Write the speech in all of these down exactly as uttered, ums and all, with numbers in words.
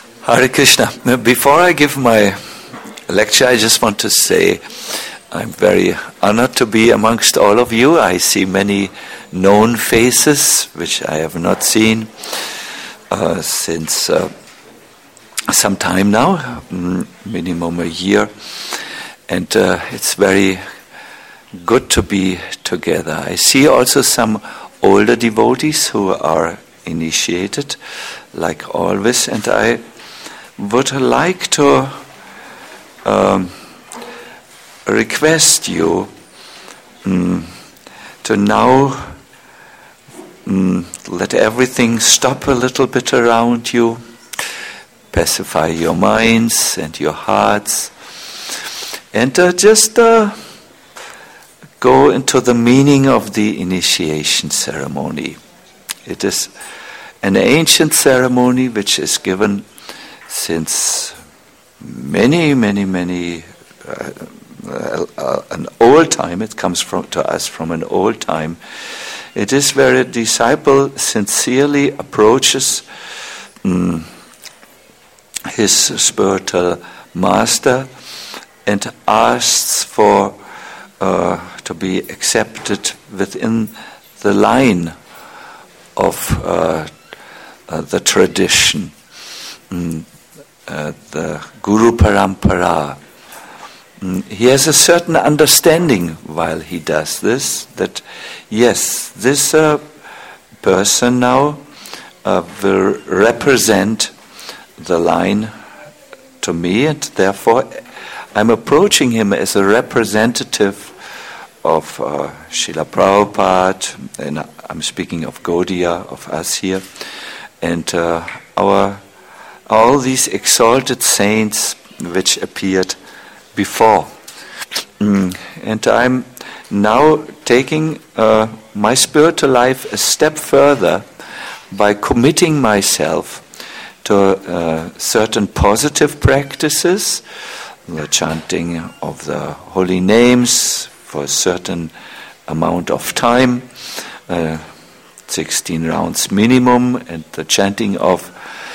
Hare Krishna. Before I give my lecture, I just want to say I'm very honored to be amongst all of you. I see many known faces, which I have not seen uh, since uh, some time now, minimum a year. And uh, it's very good to be together. I see also some older devotees who are initiated, like always, and I would like to um, request you um, to now um, let everything stop a little bit around you, pacify your minds and your hearts, and uh, just uh, go into the meaning of the initiation ceremony. It is an ancient ceremony which is given since many, many, many, uh, uh, uh, an old time. It comes from to us from an old time. It is where a disciple sincerely approaches um, his spiritual master and asks for uh, to be accepted within the line of uh, uh, the tradition. Mm. Uh, the Guru Parampara. Mm, he has a certain understanding while he does this, that yes, this uh, person now uh, will represent the line to me, and therefore I'm approaching him as a representative of uh, Srila Prabhupada, and I'm speaking of Gaudiya, of us here, and uh, our all these exalted saints which appeared before. Mm. And I'm now taking uh, my spiritual life a step further by committing myself to uh, certain positive practices, the chanting of the holy names for a certain amount of time, uh, sixteen rounds minimum, and the chanting of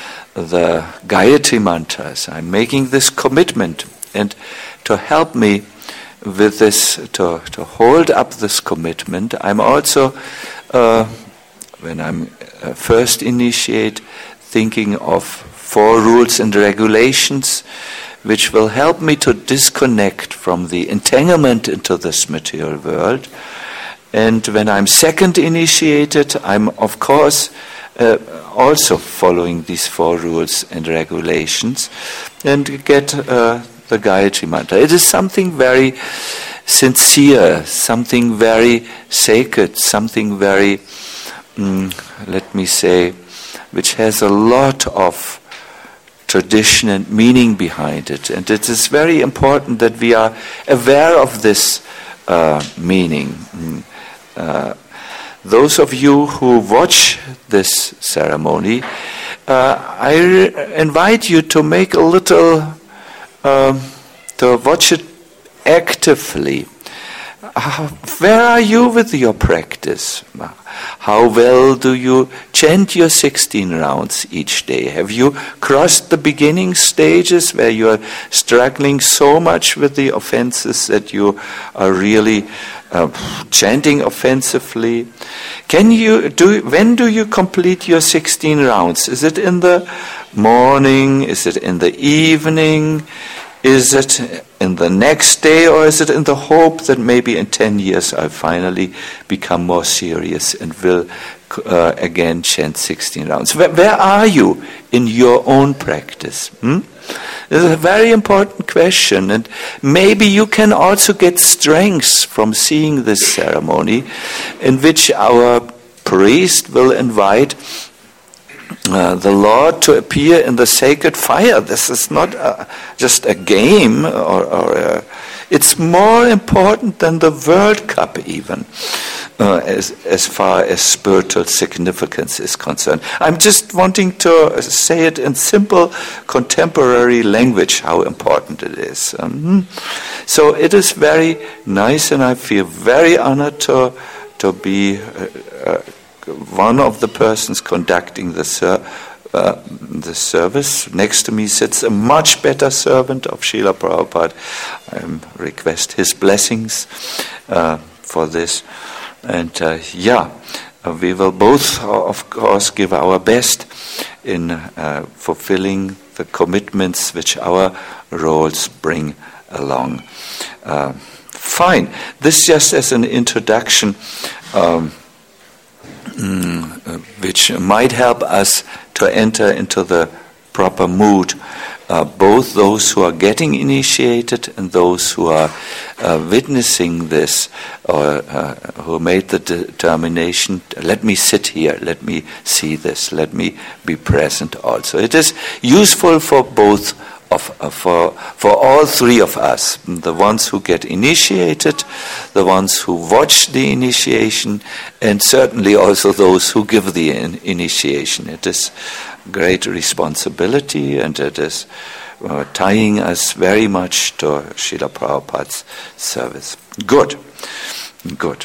the Gayatri mantras. I'm making this commitment, and to help me with this, to, to hold up this commitment, I'm also, uh, when I'm uh, first initiate, thinking of four rules and regulations which will help me to disconnect from the entanglement into this material world. And when I'm second initiated, I'm of course uh, also following these four rules and regulations, and get uh, the Gayatri mantra. It is something very sincere, something very sacred, something very, um, let me say, which has a lot of tradition and meaning behind it. And it is very important that we are aware of this uh, meaning. Uh, Those of you who watch this ceremony, uh, I re- invite you to make a little, um, to watch it actively. Uh, where are you with your practice? How well do you chant your sixteen rounds each day? Have you crossed the beginning stages where you are struggling so much with the offenses that you are really uh, chanting offensively? Can you do? When do you complete your sixteen rounds? Is it in the morning? Is it in the evening? Is it in the next day, or is it in the hope that maybe in ten years I'll finally become more serious and will uh, again chant sixteen rounds? Where, where are you in your own practice? Hmm? This is a very important question, and maybe you can also get strength from seeing this ceremony in which our priest will invite Uh, the Lord to appear in the sacred fire. This is not uh, just a game, or, or a, it's more important than the World Cup even, uh, as, as far as spiritual significance is concerned. I'm just wanting to say it in simple contemporary language, how important it is. Um, so it is very nice, and I feel very honored to, to be uh, uh, one of the persons conducting the cer- uh, the service. Next to me sits a much better servant of Srila Prabhupada. I um, request his blessings uh, for this. And uh, yeah, uh, we will both, uh, of course, give our best in uh, fulfilling the commitments which our roles bring along. Uh, fine. This just as an introduction, um, mm, uh, which might help us to enter into the proper mood. Uh, both those who are getting initiated and those who are uh, witnessing this, or uh, who made the determination, let me sit here, let me see this, let me be present also. It is useful for both of uh, for for all three of us, the ones who get initiated, the ones who watch the initiation, and certainly also those who give the in- initiation. It is great responsibility, and it is uh, tying us very much to Srila Prabhupada's service. Good, good.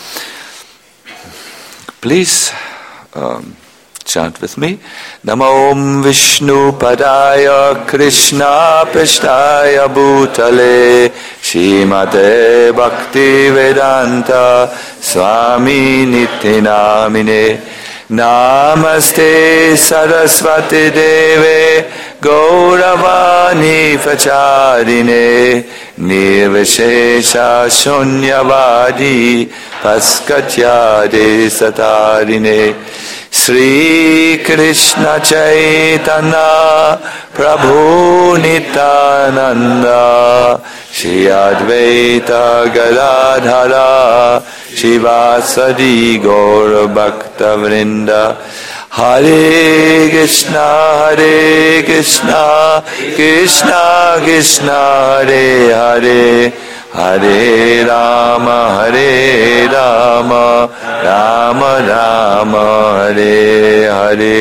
Please um, chant with me. Namo Om Vishnu Padaya Krishna Peshtaya Bhutale Shrimate Bhakti Vedanta Swami Nityanamine Namaste Saraswati Deve Gauravani Pacharine Nirvishesha Shunyavadi Paskatyade Satarine Sri Krishna Chaitanya Prabhu Nityananda Shri Advaita Gadadhara Shivasadi Gaura Bhakta Vrinda Hare Krishna Hare Krishna Krishna Krishna Hare Hare Hare Rama Hare Rama Rama Rama Hare Hare.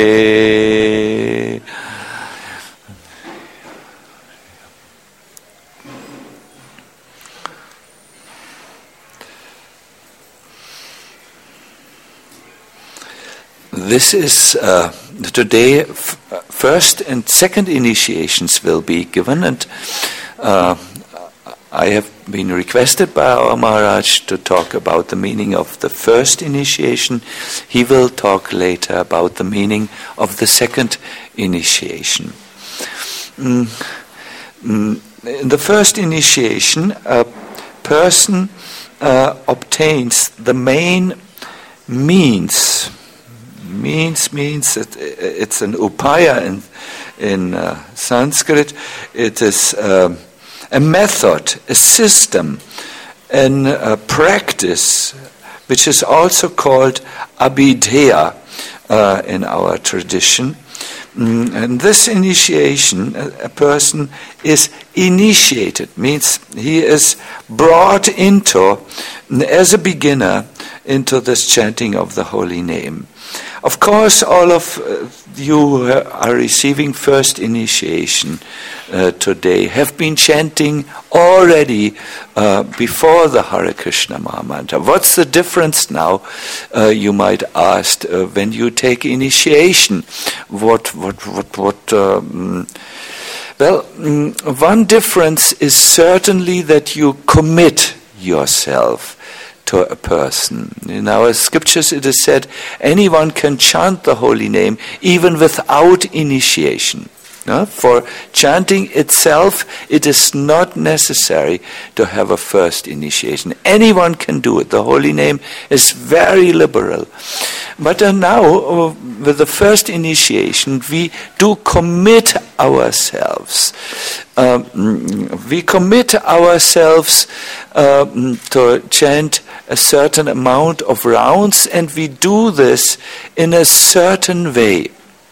This is uh, today. F- first and second initiations will be given, and uh, I have been requested by our Maharaj to talk about the meaning of the first initiation. He will talk later about the meaning of the second initiation. Mm, mm, in the first initiation, a person uh, obtains the main means. Means means it, it's an upaya in in uh, Sanskrit. It is uh, a method, a system, and a practice, which is also called abhidheya uh, in our tradition. Mm, and this initiation, a, a person is initiated, means he is brought into, as a beginner, into this chanting of the holy name. Of course, all of uh, you who are receiving first initiation uh, today have been chanting already uh, before the Hare Krishna Mahamantra. What's the difference now, uh, you might ask, uh, when you take initiation? What, what, what, what... Um, well, um, one difference is certainly that you commit yourself to a person. In our scriptures it is said, anyone can chant the holy name even without initiation. No? For chanting itself, it is not necessary to have a first initiation. Anyone can do it. The holy name is very liberal. But uh, now, uh, with the first initiation, we do commit ourselves. Um, we commit ourselves uh, to chant a certain amount of rounds, and we do this in a certain way.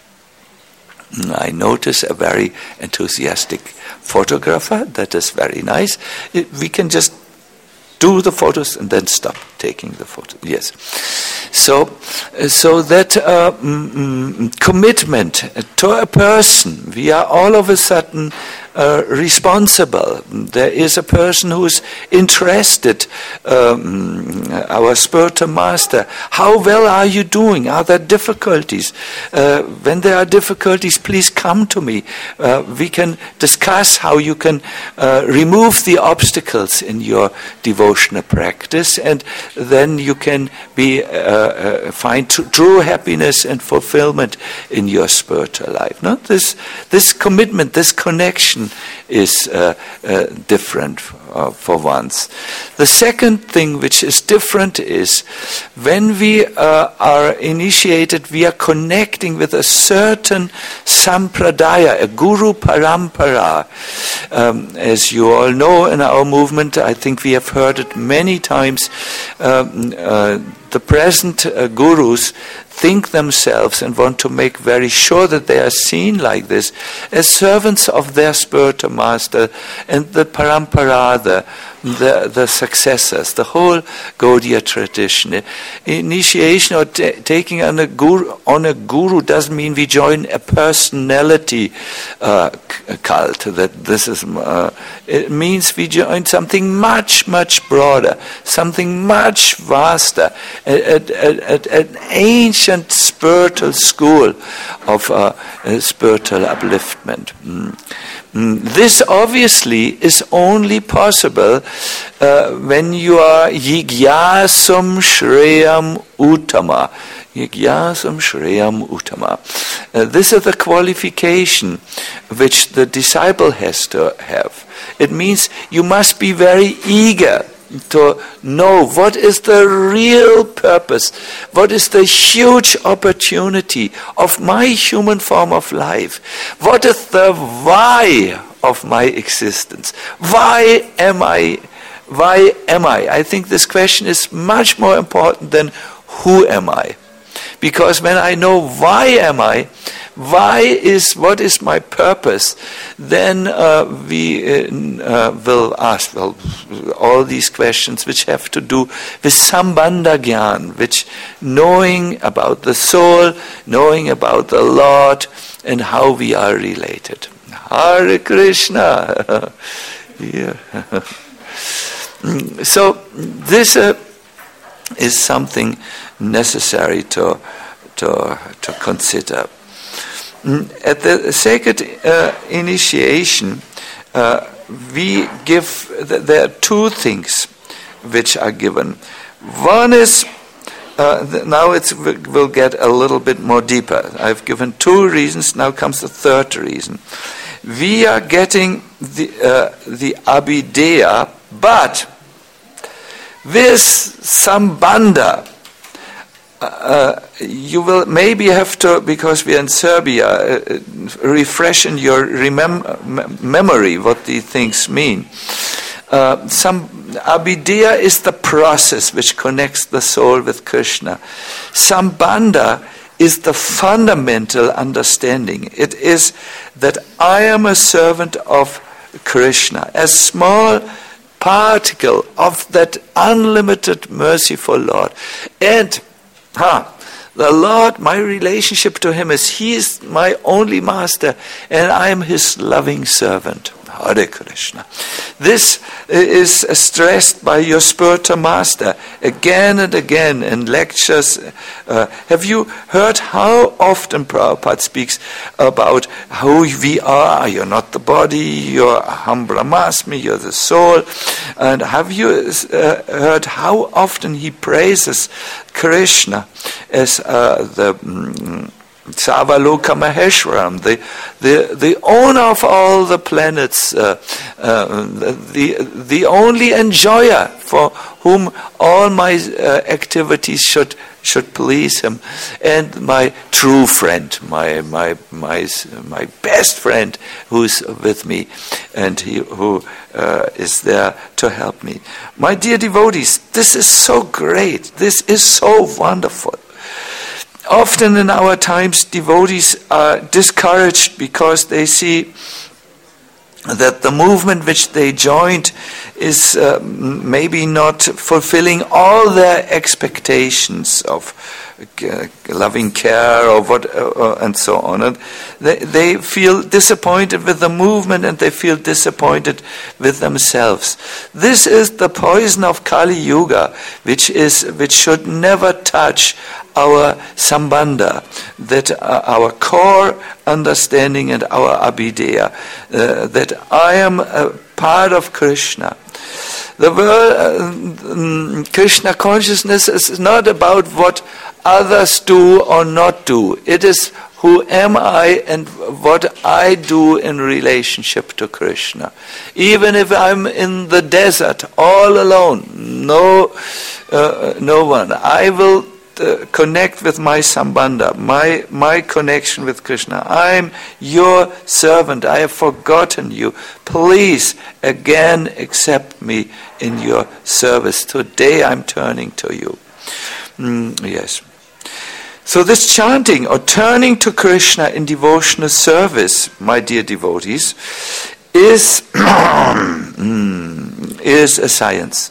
I notice a very enthusiastic photographer. That is very nice. It, we can just do the photos and then stop taking the photos. Yes. So, so that uh, mm, mm, commitment to a person, we are all of a sudden uh, responsible. There is a person who is interested, um, our spiritual master. How well are you doing? Are there difficulties? Uh, when there are difficulties, please come to me. Uh, we can discuss how you can uh, remove the obstacles in your devotional practice, and then you can be uh, uh, find t- true happiness and fulfillment in your spiritual life. No, this this commitment, this connection is uh, uh, different uh, for once. The second thing which is different is when we uh, are initiated, we are connecting with a certain sampradaya, a guru parampara. Um, as you all know, in our movement, I think we have heard it many times. Um, uh, the present uh, gurus think themselves and want to make very sure that they are seen like this as servants of their spiritual master and the parampara, the, the, the successors, the whole Gaudiya tradition. Initiation or t- taking on a, guru, on a guru doesn't mean we join a personality uh, c- cult. That this is, uh, it means we join something much, much broader, something much vaster, a, a, a, an ancient spiritual school of uh, uh, spiritual upliftment. Mm. Mm. This obviously is only possible uh, when you are yigyasam shreyam uttama. Yigyasam shreyam uttama. Uh, this is the qualification which the disciple has to have. It means you must be very eager to know what is the real purpose, what is the huge opportunity of my human form of life, what is the why of my existence, why am I, why am I? I think this question is much more important than who am I? Because when I know why am I, why is, what is my purpose, then uh, we uh, uh, will ask, well, all these questions which have to do with sambandha gyan, which knowing about the soul, knowing about the Lord, and how we are related. Hare Krishna. Yeah. So this uh, is something necessary to to to consider. At the sacred uh, initiation, uh, we give, there are two things which are given. One is, uh, now it will get a little bit more deeper. I've given two reasons, now comes the third reason. We are getting the, uh, the abhideya, but with sambandha. Uh, you will maybe have to, because we are in Serbia, uh, refresh in your remem- m- memory what these things mean. Uh, some abhideya is the process which connects the soul with Krishna. Sambandha is the fundamental understanding. It is that I am a servant of Krishna, a small particle of that unlimited merciful Lord. And Ha, the Lord, my relationship to Him is He is my only master and I am His loving servant. Hare Krishna. This is stressed by your spiritual master again and again in lectures. Uh, have you heard how often Prabhupada speaks about who we are? You're not the body, you're Aham Brahmasmi, you're the soul. And have you uh, heard how often he praises Krishna as uh, the mm, Savaloka Maheshwaram, the, the the owner of all the planets, uh, uh, the the only enjoyer for whom all my uh, activities should should please him, and my true friend, my my my my best friend, who's with me, and he who uh, is there to help me. My dear devotees, this is so great. This is so wonderful. Often in our times, devotees are discouraged because they see that the movement which they joined is uh, maybe not fulfilling all their expectations of uh, loving care or what, uh, and so on. And they, they feel disappointed with the movement, and they feel disappointed with themselves. This is the poison of Kali Yuga, which is which should never touch our sambandha, that uh, our core understanding and our abhideya, uh, that I am a part of Krishna. The world, uh, Krishna consciousness is not about what others do or not do. It is who am I and what I do in relationship to Krishna. Even if I'm in the desert all alone, no, uh, no one, I will Uh, connect with my sambandha, my my connection with Krishna. I'm your servant. I have forgotten you. Please again accept me in your service. Today I'm turning to you. Mm, yes. So this chanting or turning to Krishna in devotional service, my dear devotees, is mm, is a science.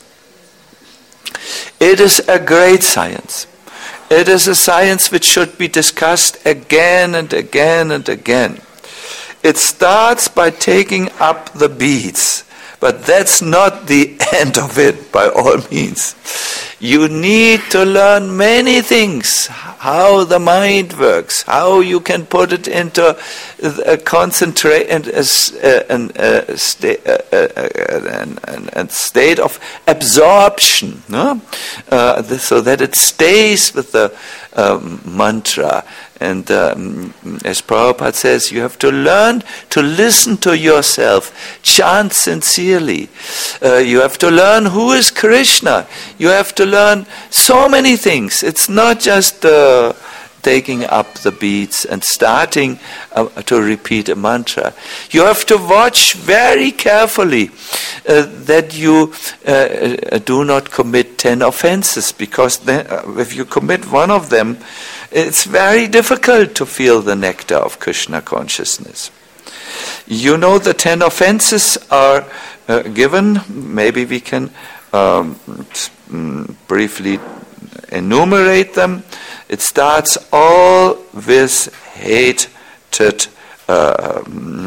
It is a great science. It is a science which should be discussed again and again and again. It starts by taking up the beads, but that's not the end of it by all means. You need to learn many things, how the mind works, how you can put it into a concentrate and a, a, a, sta- a, a, a state of absorption, no? uh, so that it stays with the um, mantra. And um, as Prabhupada says, you have to learn to listen to yourself, chant sincerely. Uh, you have to learn who is Krishna. You have to learn so many things. It's not just uh, taking up the beads and starting uh, to repeat a mantra. You have to watch very carefully uh, that you uh, do not commit ten offenses, because then, uh, if you commit one of them, it's very difficult to feel the nectar of Krishna consciousness. You know, the ten offenses are uh, given. Maybe we can um, briefly enumerate them. It starts all with hatred, uh,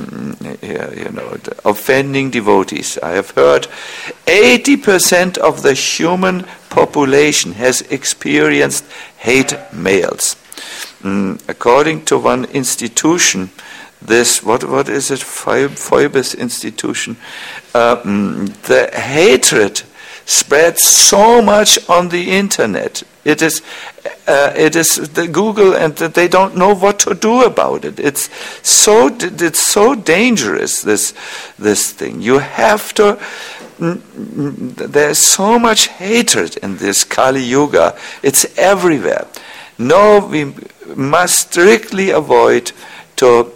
you know, offending devotees. I have heard eighty percent of the human population has experienced hate mails. Mm, according to one institution, this, what what is it, Phoebus institution, uh, mm, the hatred spreads so much on the internet. It is, uh, it is the Google, and they don't know what to do about it. It's so, it's so dangerous. This, this thing. You have to. There's so much hatred in this Kali Yuga. It's everywhere. No, we must strictly avoid to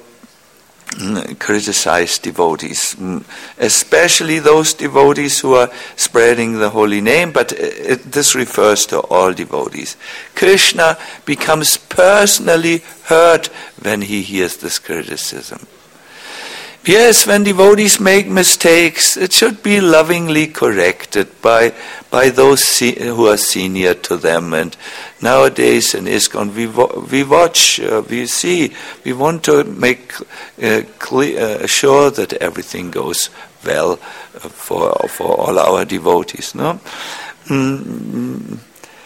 criticize devotees, especially those devotees who are spreading the holy name, but it, this refers to all devotees. Krishna becomes personally hurt when he hears this criticism. Yes, when devotees make mistakes, it should be lovingly corrected by by those se- who are senior to them. And nowadays in ISKCON, we wo- we watch, uh, we see, we want to make uh, clear, uh, sure that everything goes well uh, for for all our devotees. No, mm.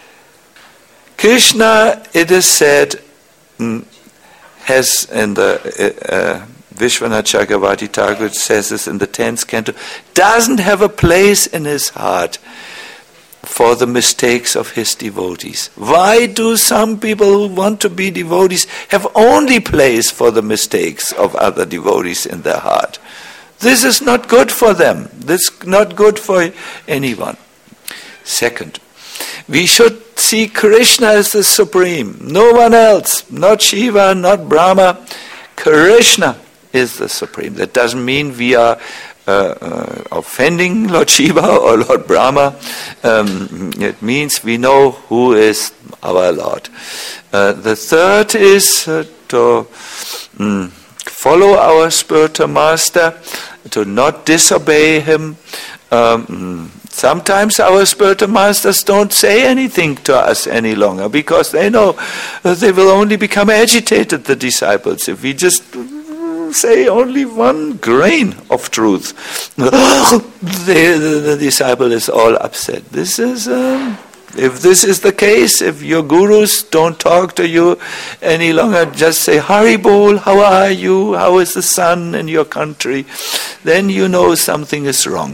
Krishna, it is said, mm, has in the uh, uh, Vishwanath Chakravarti Thakur says this in the tenth canto, doesn't have a place in his heart for the mistakes of his devotees. Why do some people who want to be devotees have only place for the mistakes of other devotees in their heart? This is not good for them. This is not good for anyone. Second, we should see Krishna as the supreme. No one else. Not Shiva, not Brahma. Krishna is the supreme. That doesn't mean we are uh, uh, offending Lord Shiva or Lord Brahma. Um, it means we know who is our Lord. Uh, the third is uh, to um, follow our spiritual master, to not disobey him. Um, Sometimes our spiritual masters don't say anything to us any longer because they know they will only become agitated, the disciples, if we just say only one grain of truth. the, the, the disciple is all upset. This is, um, if this is the case, if your gurus don't talk to you any longer, just say, Haribol, how are you? How is the sun in your country? Then you know something is wrong.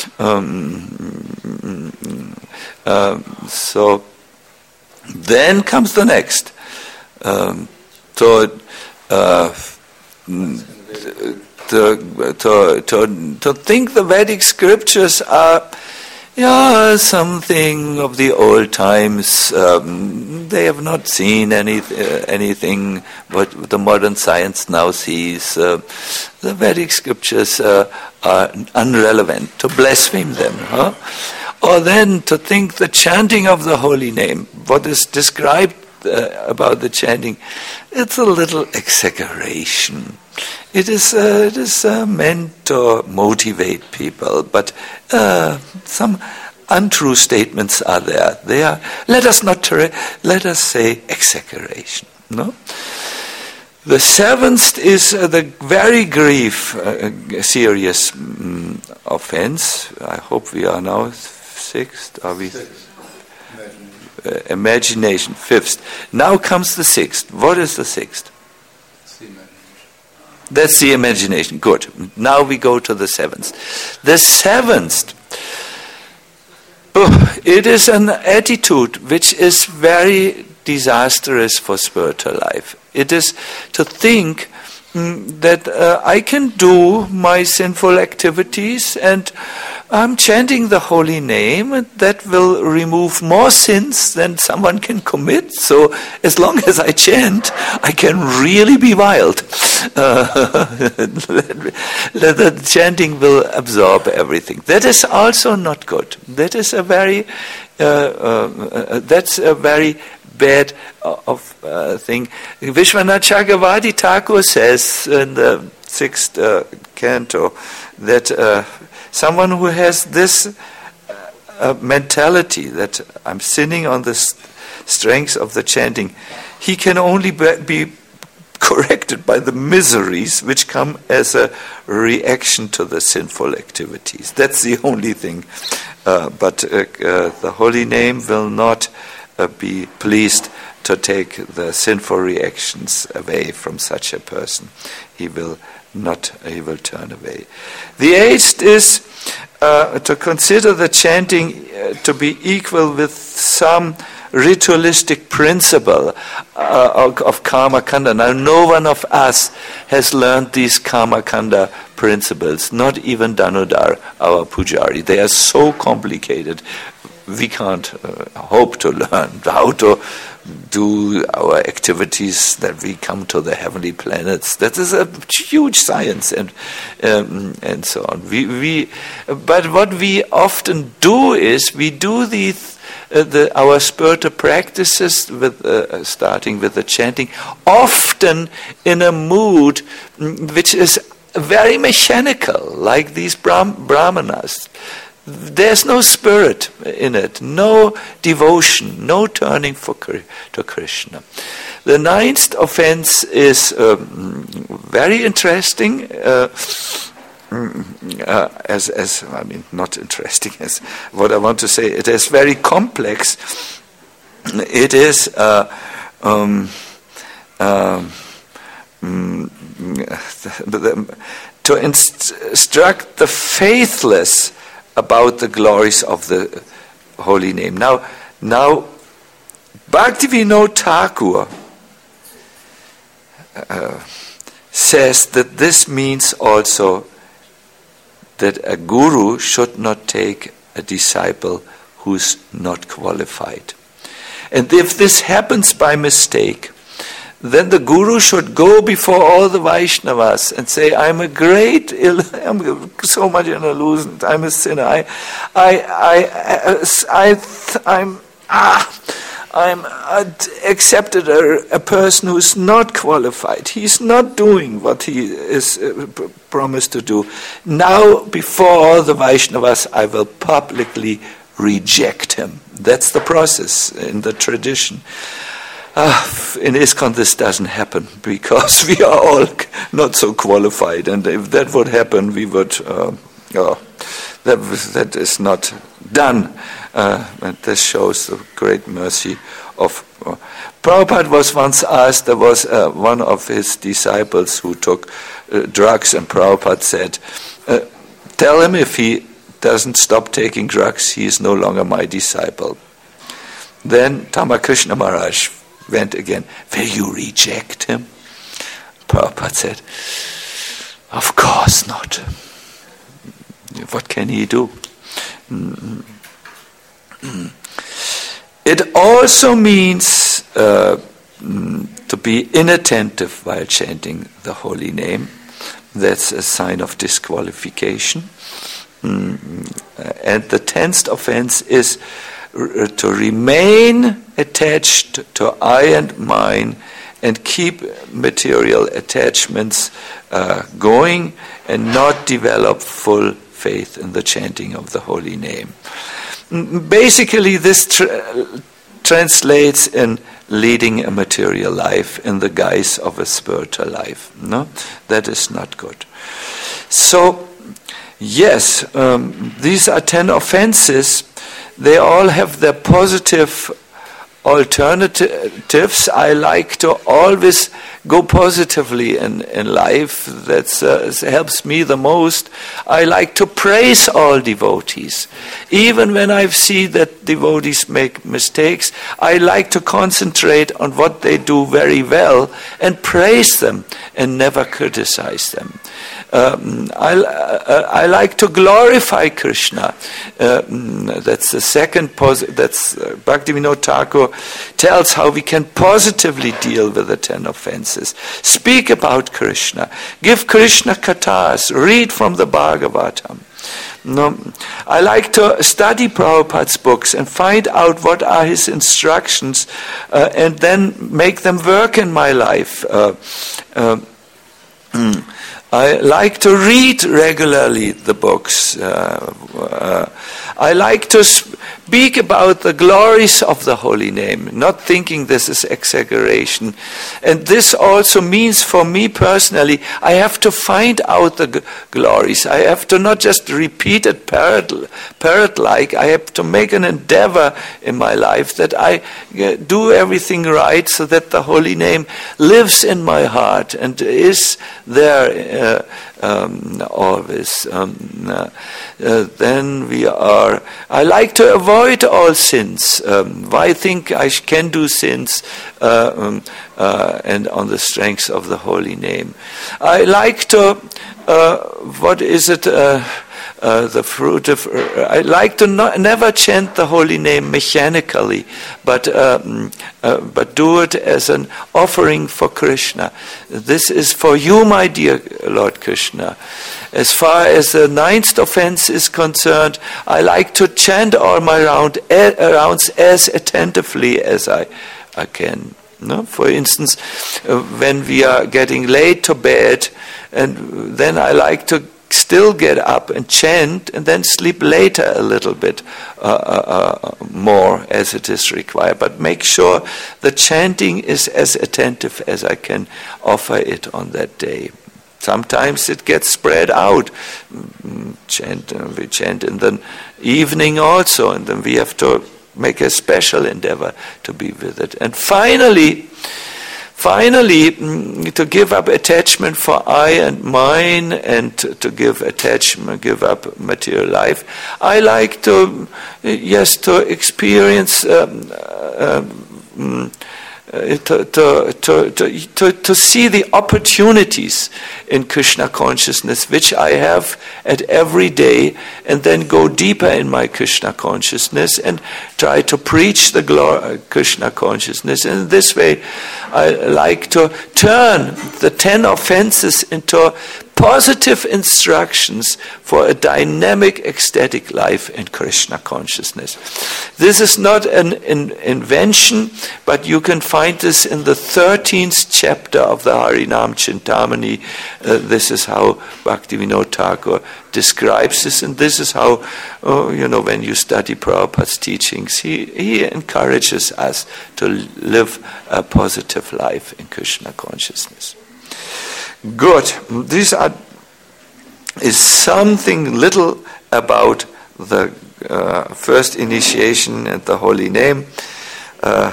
Um, um, so then comes the next. Um, so, uh, To, to, to, to think the Vedic scriptures are yeah, something of the old times. Um, they have not seen any, uh, anything what the modern science now sees. Uh, the Vedic scriptures uh, are irrelevant, to blaspheme them. Huh? Or then to think the chanting of the holy name, what is described uh, about the chanting, it's a little exaggeration. It is uh, it is uh, meant to motivate people, but uh, some untrue statements are there. They are. Let us not ter- let us say exaggeration. No. The seventh is uh, the very grief, uh, serious um, offense. I hope we are now sixth. Are we? Sixth. Uh, imagination. Fifth. Now comes the sixth. What is the sixth? That's the imagination. Good. Now we go to the seventh. The seventh, oh, it is an attitude which is very disastrous for spiritual life. It is to think mm, that uh, I can do my sinful activities and I'm chanting the holy name, and that will remove more sins than someone can commit. So as long as I chant, I can really be wild. Uh, the chanting will absorb everything. That is also not good. That is a very, uh, uh, that's a very bad uh, of uh, thing. Vishwanath Chakravarti Thakur says in the sixth uh, canto that uh, someone who has this uh, mentality that I'm sinning on the st- strength of the chanting, he can only be, be corrected by the miseries which come as a reaction to the sinful activities. That's the only thing. Uh, but uh, uh, the holy name will not uh, be pleased to take the sinful reactions away from such a person. He will not, he will turn away. The eighth is uh, to consider the chanting uh, to be equal with some ritualistic principle uh, of, of Karma Kanda. Now, no one of us has learned these Karma Kanda principles, not even Danodar, our pujari. They are so complicated. We can't uh, hope to learn how to do our activities that we come to the heavenly planets. That is a huge science and um, and so on. We we, but what we often do is we do these uh, the our spiritual practices with uh, starting with the chanting, often in a mood which is very mechanical, like these Brahm- brahmanas. There's no spirit in it, no devotion, no turning for to Krishna. The ninth offense is um, very interesting, uh, uh, as as I mean, not interesting as what I want to say. It is very complex. It is uh, um, um, to instruct the faithless about the glories of the holy name. Now, now, Bhaktivinoda Thakur uh, says that this means also that a guru should not take a disciple who's not qualified. And if this happens by mistake, then the guru should go before all the Vaishnavas and say, I'm a great, Ill- I'm so much an illusion, I'm a sinner, I, I, I, I, I I'm, ah, I'm uh, accepted a, a person who's not qualified. He's not doing what he is uh, p- promised to do. Now, before all the Vaishnavas, I will publicly reject him. That's the process in the tradition. Uh, in ISKCON this doesn't happen because we are all not so qualified, and if that would happen, we would, uh, oh, that, that is not done. Uh, and this shows the great mercy of uh, Prabhupada was once asked, there was uh, one of his disciples who took uh, drugs, and Prabhupada said, uh, tell him if he doesn't stop taking drugs, he is no longer my disciple. Then Tamakrishna Maharaj went again, will you reject him? Prabhupada said, of course not. What can he do? Mm-hmm. It also means uh, to be inattentive while chanting the holy name. That's a sign of disqualification. Mm. And the tenth offense is r- to remain attached to I and mine and keep material attachments uh, going and not develop full faith in the chanting of the holy name. Basically, this tra- translates in leading a material life in the guise of a spiritual life. No, that is not good. So, yes, um, these are ten offenses. They all have their positive alternatives. I like to always go positively in, in life. That uh, helps me the most. I like to praise all devotees. Even when I see that devotees make mistakes, I like to concentrate on what they do very well and praise them and never criticize them. Um, I, uh, I like to glorify Krishna. Uh, that's the second positive. That's uh, Bhaktivinoda Thakur tells how we can positively deal with the ten offenses. Speak about Krishna. Give Krishna kathas. Read from the Bhagavatam. No, I like to study Prabhupada's books and find out what are his instructions uh, and then make them work in my life. Uh, uh, mm. I like to read regularly the books. Uh, uh, I like to speak about the glories of the holy name, not thinking this is exaggeration. And this also means for me personally, I have to find out the g- glories. I have to not just repeat it parrot, parrot-like. I have to make an endeavor in my life that I uh, do everything right so that the holy name lives in my heart and is there Uh, um, always. Um, uh, uh, then we are. I like to avoid all sins. Um, I think I can do sins, uh, um, uh, and on the strength of the holy name. I like to. Uh, what is it? Uh, Uh, the fruit of. Uh, I like to not, never chant the holy name mechanically, but um, uh, but do it as an offering for Krishna. This is for you, my dear Lord Krishna. As far as the ninth offense is concerned, I like to chant all my round, uh, rounds as attentively as I, I can. No? For instance, uh, when we are getting late to bed, and then I like to still get up and chant and then sleep later a little bit uh, uh, more as it is required. But make sure the chanting is as attentive as I can offer it on that day. Sometimes it gets spread out. Chant, uh, we chant in the evening also, and then we have to make a special endeavor to be with it. And finally, Finally, to give up attachment for I and mine, and to give attachment, give up material life. I like to, yes, to experience, um, um, uh, to, to, to, to, to see the opportunities in Krishna consciousness, which I have at every day, and then go deeper in my Krishna consciousness and try to preach the glory, Krishna consciousness. And in this way, I like to turn the ten offenses into positive instructions for a dynamic ecstatic life in Krishna consciousness. This is not an, an invention, but you can find this in the thirteenth chapter of the Harinam Chintamani. Uh, this is how Bhaktivinoda Thakur describes this, and this is how, oh, you know, when you study Prabhupada's teachings, he, he encourages us to live a positive life in Krishna consciousness. Good. These are is something little about the uh, first initiation and the holy name. Uh,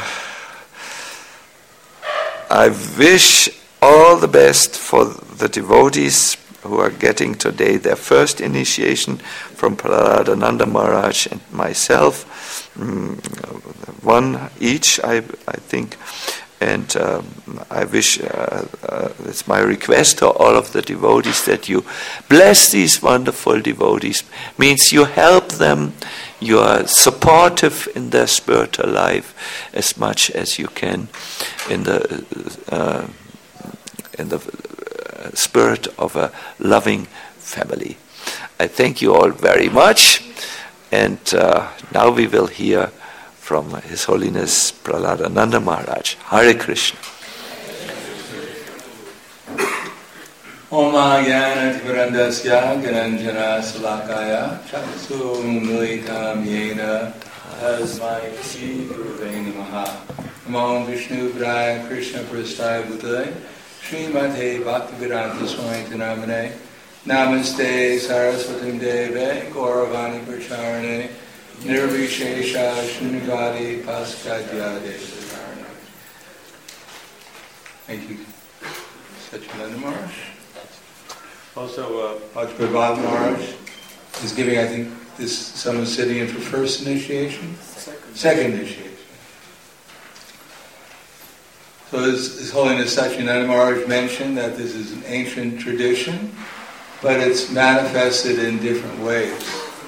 I wish all the best for the devotees who are getting today their first initiation from Prahladananda Maharaj and myself, mm, one each, I, I think. And um, I wish, uh, uh, it's my request to all of the devotees that you bless these wonderful devotees. Means you help them, you are supportive in their spiritual life as much as you can in the uh, in the spirit of a loving family. I thank you all very much, and uh, now we will hear from His Holiness Prahladananda Maharaj. Hare Krishna. Om Jnana Timirandasya Gyananjana Salakaya Chaksu Militam Yena Tasmai Shri Gurave Namaha. Namo Vishnu Padaya Krishna Prasthaya Bhutale Srimate Bhaktivedanta Swami Namane Namaste Saraswati Deve Gauravani Pracharane Nirvishesha Shunyavadi Paskadyade. Thank you, Satchidananda Maharaj. Also, uh, Bhakti-Prabhat Maharaj is giving, I think, this someone sitting in for first initiation? Second. Second initiation. So His, His Holiness Satchidananda Maharaj mentioned that this is an ancient tradition, but it's manifested in different ways.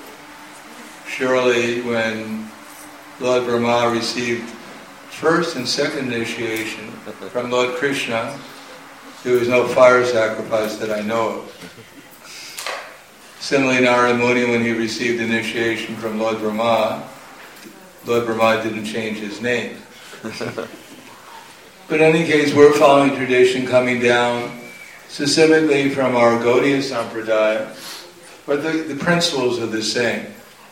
Surely when Lord Brahma received first and second initiation from Lord Krishna, there was no fire sacrifice that I know of. Similarly, Narada Muni, when he received initiation from Lord Brahma, Lord Brahma didn't change his name. But in any case, we're following tradition coming down specifically from our Gaudiya Sampradaya, but the, the principles are the same.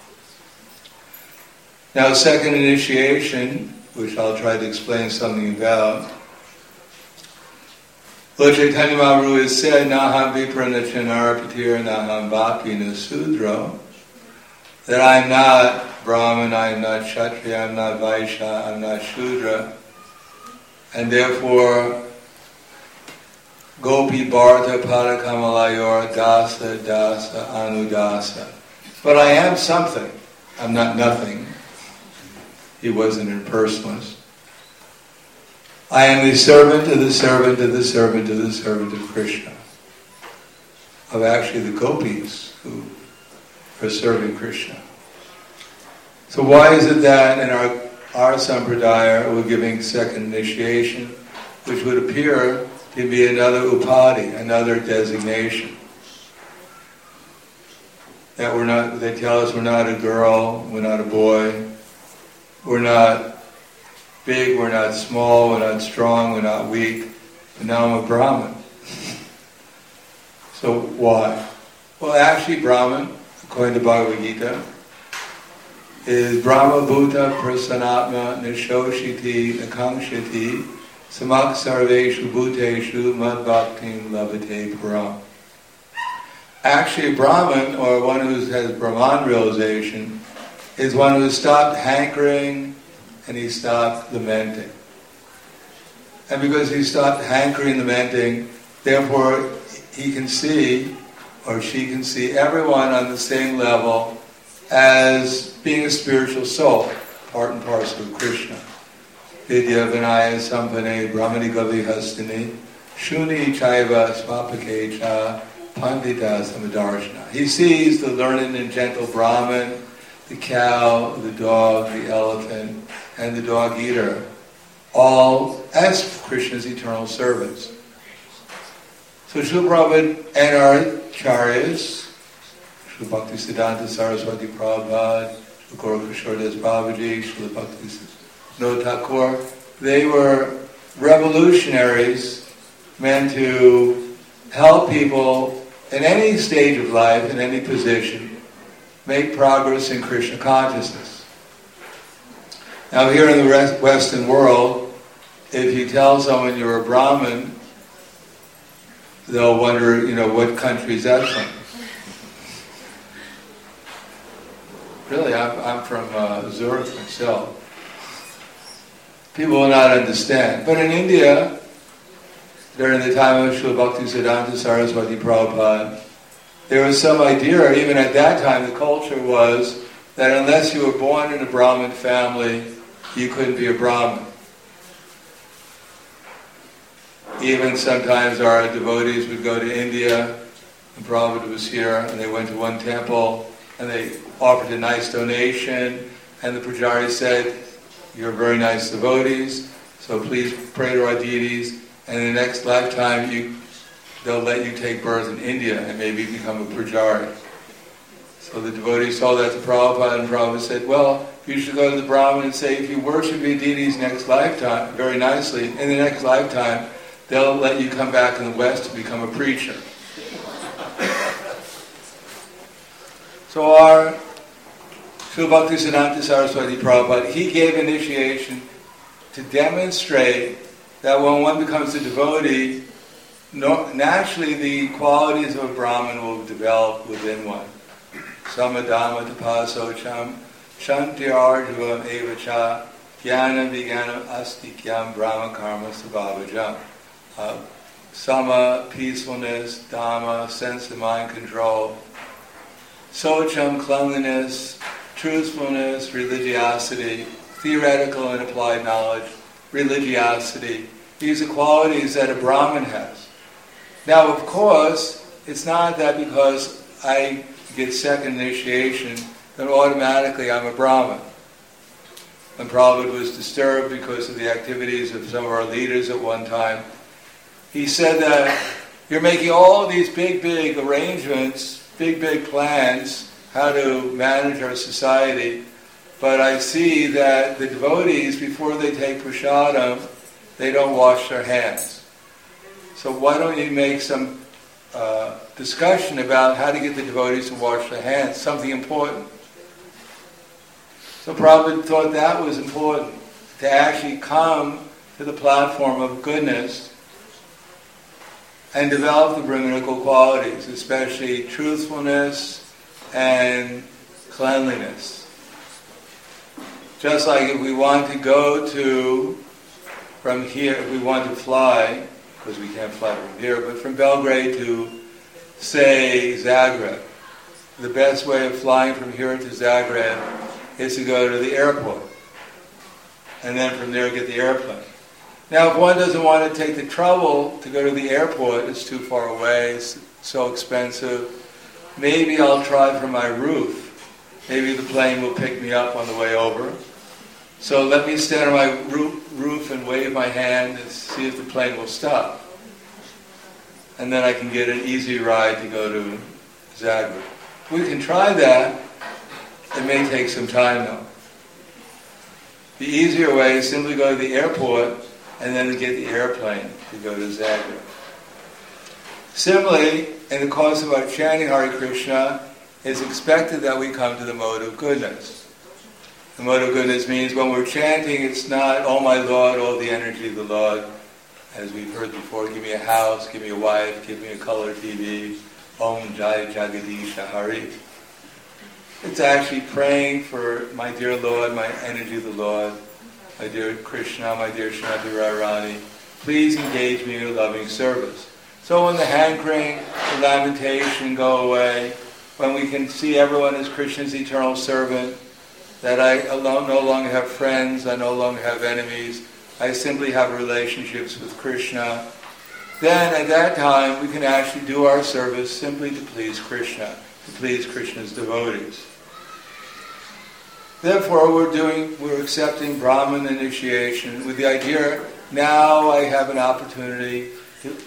Now, second initiation, which I'll try to explain something about, Lord Chaitanya Mahaprabhu has said, Naham viprana chanarapatir naham bhakti nasudro, that I am not Brahman, I am not Kshatriya, I am not Vaishya, I am not Shudra, and therefore Gopi Bharata Padakamalayora Dasa Dasa Anudasa. But I am something. I'm not nothing. He wasn't impersonalist. I am the servant of the servant of the servant of the servant of Krishna. Of actually the gopis who are serving Krishna. So why is it that in our, our sampradaya we're giving second initiation, which would appear to be another upadhi, another designation? That we're not, they tell us we're not a girl, we're not a boy, we're not big, we're not small, we're not strong, we're not weak, and now I'm a Brahmin. So why? Well, actually Brahmin, according to Bhagavad Gita, is Brahma Bhuta Prasanatma Nishoshiti Nakankshiti Samak Sarveshu Bhuteshu Mad Bhaktim Lavate Param. Actually, Brahman, or one who has Brahman realization, is one who stopped hankering and he stopped lamenting. And because he stopped hankering, lamenting, therefore he can see, or she can see, everyone on the same level as being a spiritual soul, part and parcel of Krishna. Vidya Vinaya Sampane Brahmani Gavi Hastini Shuni Chaiva Swapakecha Pandita Samadarshana. He sees the learned and gentle Brahmin, the cow, the dog, the elephant, and the dog eater, all as Krishna's eternal servants. So Srila Prabhupada and our acharyas, Srila Bhaktisiddhanta Saraswati Prabhupada, Srila Gaura Kishore Das Babaji, Srila Bhaktisiddhanta Thakur, they were revolutionaries meant to help people in any stage of life, in any position, make progress in Krishna consciousness. Now here in the Western world, if you tell someone you're a Brahmin, they'll wonder, you know, what country is that from? Really, I'm, I'm from uh, Zurich myself. People will not understand. But in India, during the time of Srila Bhaktisiddhanta Saraswati Prabhupada, there was some idea, even at that time the culture was, that unless you were born in a Brahmin family, you couldn't be a Brahmin. Even sometimes our devotees would go to India, and Prabhupada was here, and they went to one temple, and they offered a nice donation, and the Pujari said, "You're very nice devotees, so please pray to our deities, and in the next lifetime you, they'll let you take birth in India and maybe become a Pujari." So the devotees told that to Prabhupada, and Prabhupada said, "Well, you should go to the Brahmin and say, if you worship your deities next lifetime, very nicely, in the next lifetime, they'll let you come back in the West to become a preacher." So our Srila Bhaktisiddhanta Saraswati Prabhupada, he gave initiation to demonstrate that when one becomes a devotee, no, naturally the qualities of a Brahmin will develop within one. Samadhamma tapasocham shantyarjuvam evacha jnana vijnana astikyam brahma karma sabhavajam. Uh, sama, peacefulness; dhamma, sense and mind control; socham, cleanliness; truthfulness, religiosity; theoretical and applied knowledge, religiosity. These are qualities that a Brahmin has. Now, of course, it's not that because I get second initiation, then automatically I'm a Brahmin. When Prabhupada was disturbed because of the activities of some of our leaders at one time, he said that you're making all these big, big arrangements, big, big plans, how to manage our society, but I see that the devotees, before they take prasadam, they don't wash their hands. So why don't you make some uh, discussion about how to get the devotees to wash their hands, something important. So Prabhupada thought that was important, to actually come to the platform of goodness and develop the Brahminical qualities, especially truthfulness and cleanliness. Just like if we want to go to, from here, if we want to fly, because we can't fly from here, but from Belgrade to, say, Zagreb, the best way of flying from here to Zagreb is to go to the airport, and then from there get the airplane. Now, if one doesn't want to take the trouble to go to the airport, it's too far away, it's so expensive, maybe I'll try from my roof. Maybe the plane will pick me up on the way over. So let me stand on my roof and wave my hand and see if the plane will stop. And then I can get an easy ride to go to Zagreb. We can try that. It may take some time though. The easier way is simply go to the airport and then get the airplane to go to Zagreb. Similarly, in the course of our chanting Hare Krishna, it's expected that we come to the mode of goodness. The mode of goodness means when we're chanting, it's not, oh my Lord, all the energy of the Lord. As we've heard before, give me a house, give me a wife, give me a color T V, Om Jai Jagadisha Hari. It's actually praying for my dear Lord, my energy of the Lord, my dear Krishna, my dear Srimati Radharani, please engage me in your loving service. So when the hankering, the lamentation go away, when we can see everyone as Krishna's eternal servant, that I alone no longer have friends, I no longer have enemies, I simply have relationships with Krishna, then at that time we can actually do our service simply to please Krishna, to please Krishna's devotees. Therefore we're doing, we're accepting Brahman initiation with the idea, now I have an opportunity to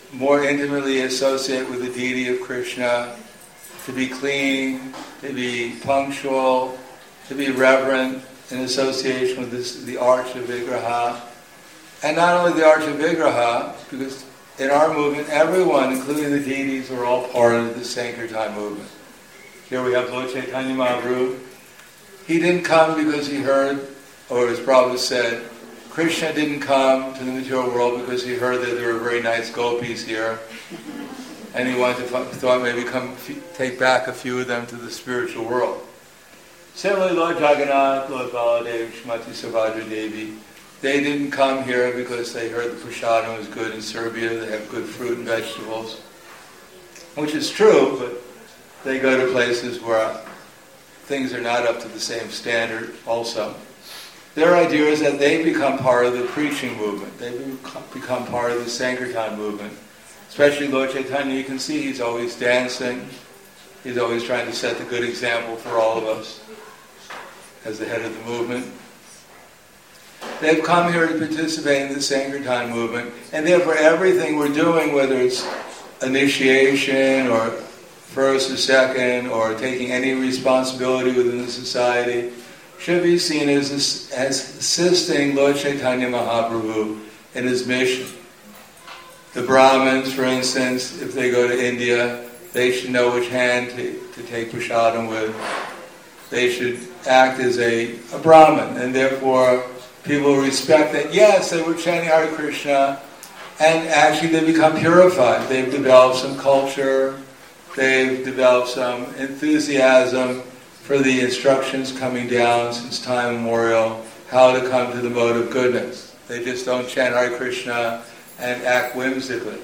more intimately associate with the deity of Krishna, to be clean, to be punctual, to be reverent in association with this, the Arch of Vigraha. And not only the Arch of Vigraha, because in our movement, everyone, including the deities, are all part of the Sankirtan movement. Here we have Lord Chaitanya Mahaprabhu. He didn't come because he heard, or as Prabhupada said, Krishna didn't come to the material world because he heard that there were very nice gopis here, and he wanted to thought maybe come take back a few of them to the spiritual world. Similarly, Lord Jagannath, Lord Baladev, Shrimati Subhadra Devi, they didn't come here because they heard the prasadam was good in Serbia, they have good fruit and vegetables, which is true, but they go to places where things are not up to the same standard also. Their idea is that they become part of the preaching movement. They become part of the Sankirtan movement. Especially Lord Chaitanya, you can see he's always dancing. He's always trying to set the good example for all of us as the head of the movement. They've come here to participate in the Sankirtan movement, and therefore everything we're doing, whether it's initiation or first or second, or taking any responsibility within the society, should be seen as, as assisting Lord Chaitanya Mahaprabhu in his mission. The Brahmins, for instance, if they go to India, they should know which hand to, to take prasadam with. They should act as a, a Brahmin, and therefore people respect that, yes, they were chanting Hare Krishna, and actually they become purified. They've developed some culture, they've developed some enthusiasm for the instructions coming down since time immemorial, how to come to the mode of goodness. They just don't chant Hare Krishna and act whimsically.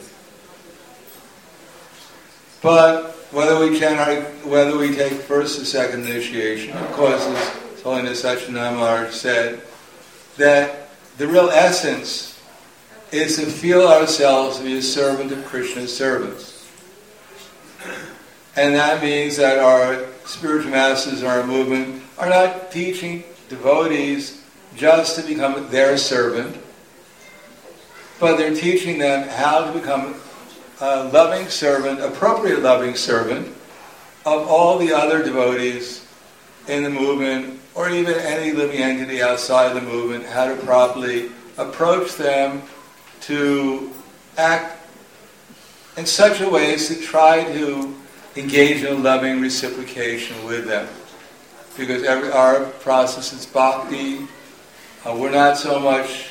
But whether we chant Hare, whether we take first or second initiation, of course, as His Holiness Satchidananda Maharaj said, that the real essence is to feel ourselves to be a servant of Krishna's servants. And that means that our spiritual masters in our movement are not teaching devotees just to become their servant, but they're teaching them how to become a loving servant, appropriate loving servant of all the other devotees in the movement, or even any living entity outside the movement, how to properly approach them, to act in such a way as to try to engage in loving reciprocation with them. Because every, our process is bhakti. Uh, we're not so much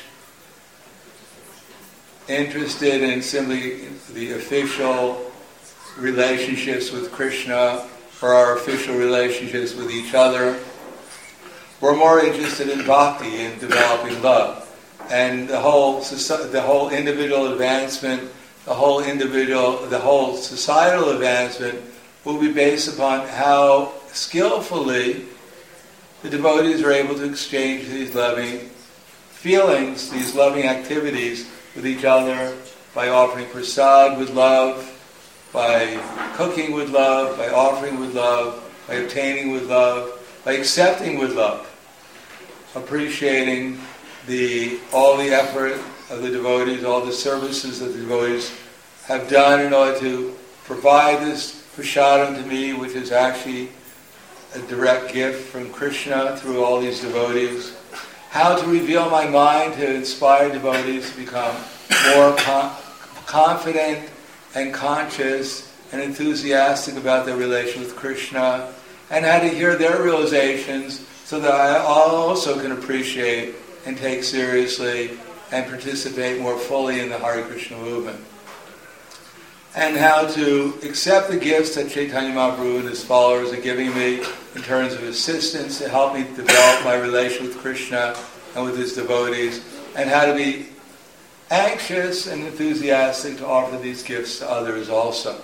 interested in simply the official relationships with Krishna or our official relationships with each other. We're more interested in bhakti, in developing love. And the whole the whole individual advancement, the whole individual, the whole societal advancement will be based upon how skillfully the devotees are able to exchange these loving feelings, these loving activities with each other, by offering prasad with love, by cooking with love, by offering with love, by obtaining with love, by accepting with love, appreciating the all the effort of the devotees, all the services that the devotees have done in order to provide this prasadam to me, which is actually a direct gift from Krishna through all these devotees. How to reveal my mind to inspire devotees to become more con- confident and conscious and enthusiastic about their relation with Krishna, and how to hear their realizations so that I also can appreciate and take seriously and participate more fully in the Hare Krishna movement. And how to accept the gifts that Chaitanya Mahaprabhu and his followers are giving me in terms of assistance to help me develop my relation with Krishna and with his devotees, and how to be anxious and enthusiastic to offer these gifts to others also.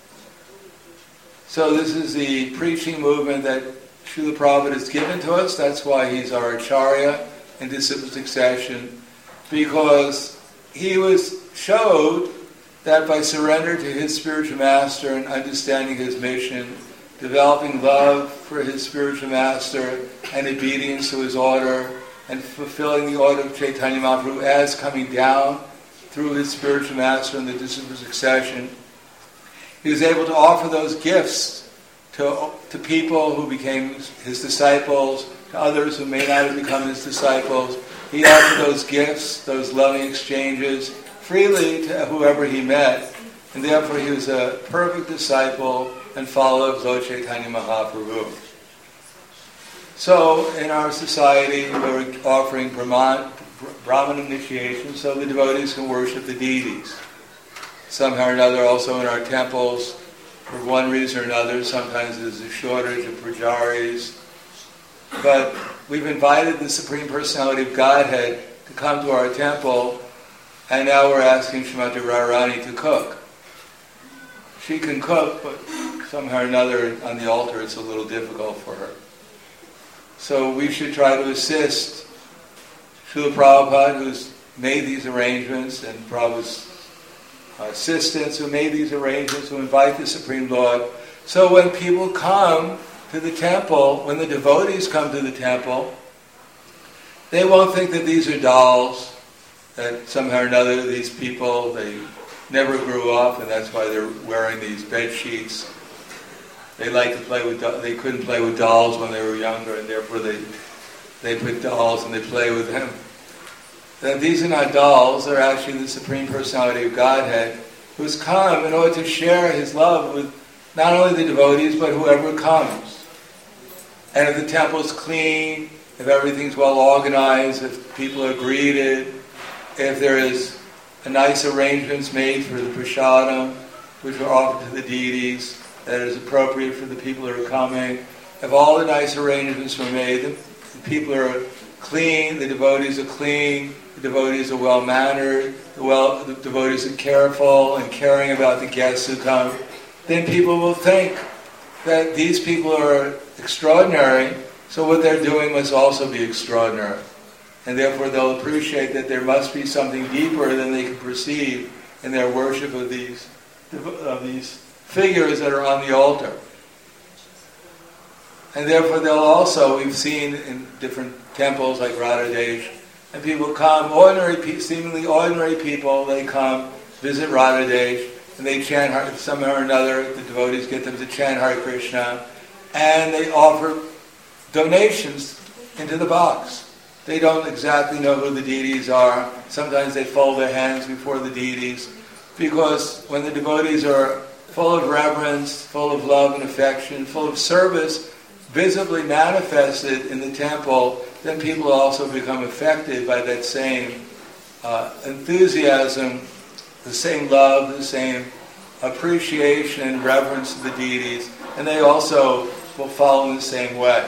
So this is the preaching movement that Srila Prabhupada has given to us. That's why he's our Acharya in disciple succession, because he was showed that by surrender to his spiritual master and understanding his mission, developing love for his spiritual master and obedience to his order, and fulfilling the order of Chaitanya Mahaprabhu as coming down through his spiritual master in the disciple succession, he was able to offer those gifts to, to people who became his disciples, to others who may not have become his disciples. He offered those gifts, those loving exchanges, freely to whoever he met, and therefore he was a perfect disciple and follower of Lord Chaitanya Mahaprabhu. So in our society, we're offering Brahman, Brahman initiation so the devotees can worship the deities. Somehow or another, also in our temples, for one reason or another, sometimes there's a shortage of pujaris. But we've invited the Supreme Personality of Godhead to come to our temple, and now we're asking Srimati Radharani to cook. She can cook, but somehow or another on the altar it's a little difficult for her. So we should try to assist Srila Prabhupada, who's made these arrangements, and Prabhupada's assistants who made these arrangements, who invite the Supreme Lord. So when people come to the temple, when the devotees come to the temple, they won't think that these are dolls, that somehow or another these people, they never grew up, and that's why they're wearing these bed sheets. They like to play with, do- they couldn't play with dolls when they were younger, and therefore they they put dolls and they play with them. That these are not dolls, they're actually the Supreme Personality of Godhead, who's come in order to share his love with not only the devotees, but whoever comes. And if the temple's clean, if everything's well organized, if people are greeted, if there is a nice arrangements made for the prasadam, which are offered to the deities, that is appropriate for the people who are coming. If all the nice arrangements were made, the, the people are clean, the devotees are clean, the devotees are well-mannered, the, well, the devotees are careful and caring about the guests who come, then people will think that these people are extraordinary, so what they're doing must also be extraordinary. And therefore they'll appreciate that there must be something deeper than they can perceive in their worship of these of these figures that are on the altar. And therefore they'll also, we've seen in different temples like Radhadesh, and people come, ordinary, seemingly ordinary people, they come, visit Radhadesh, and they chant, somehow or another, the devotees get them to chant Hare Krishna, and they offer donations into the box. They don't exactly know who the deities are. Sometimes they fold their hands before the deities, because when the devotees are full of reverence, full of love and affection, full of service, visibly manifested in the temple, then people also become affected by that same uh, enthusiasm, the same love, the same appreciation and reverence of the deities, and they also will follow in the same way.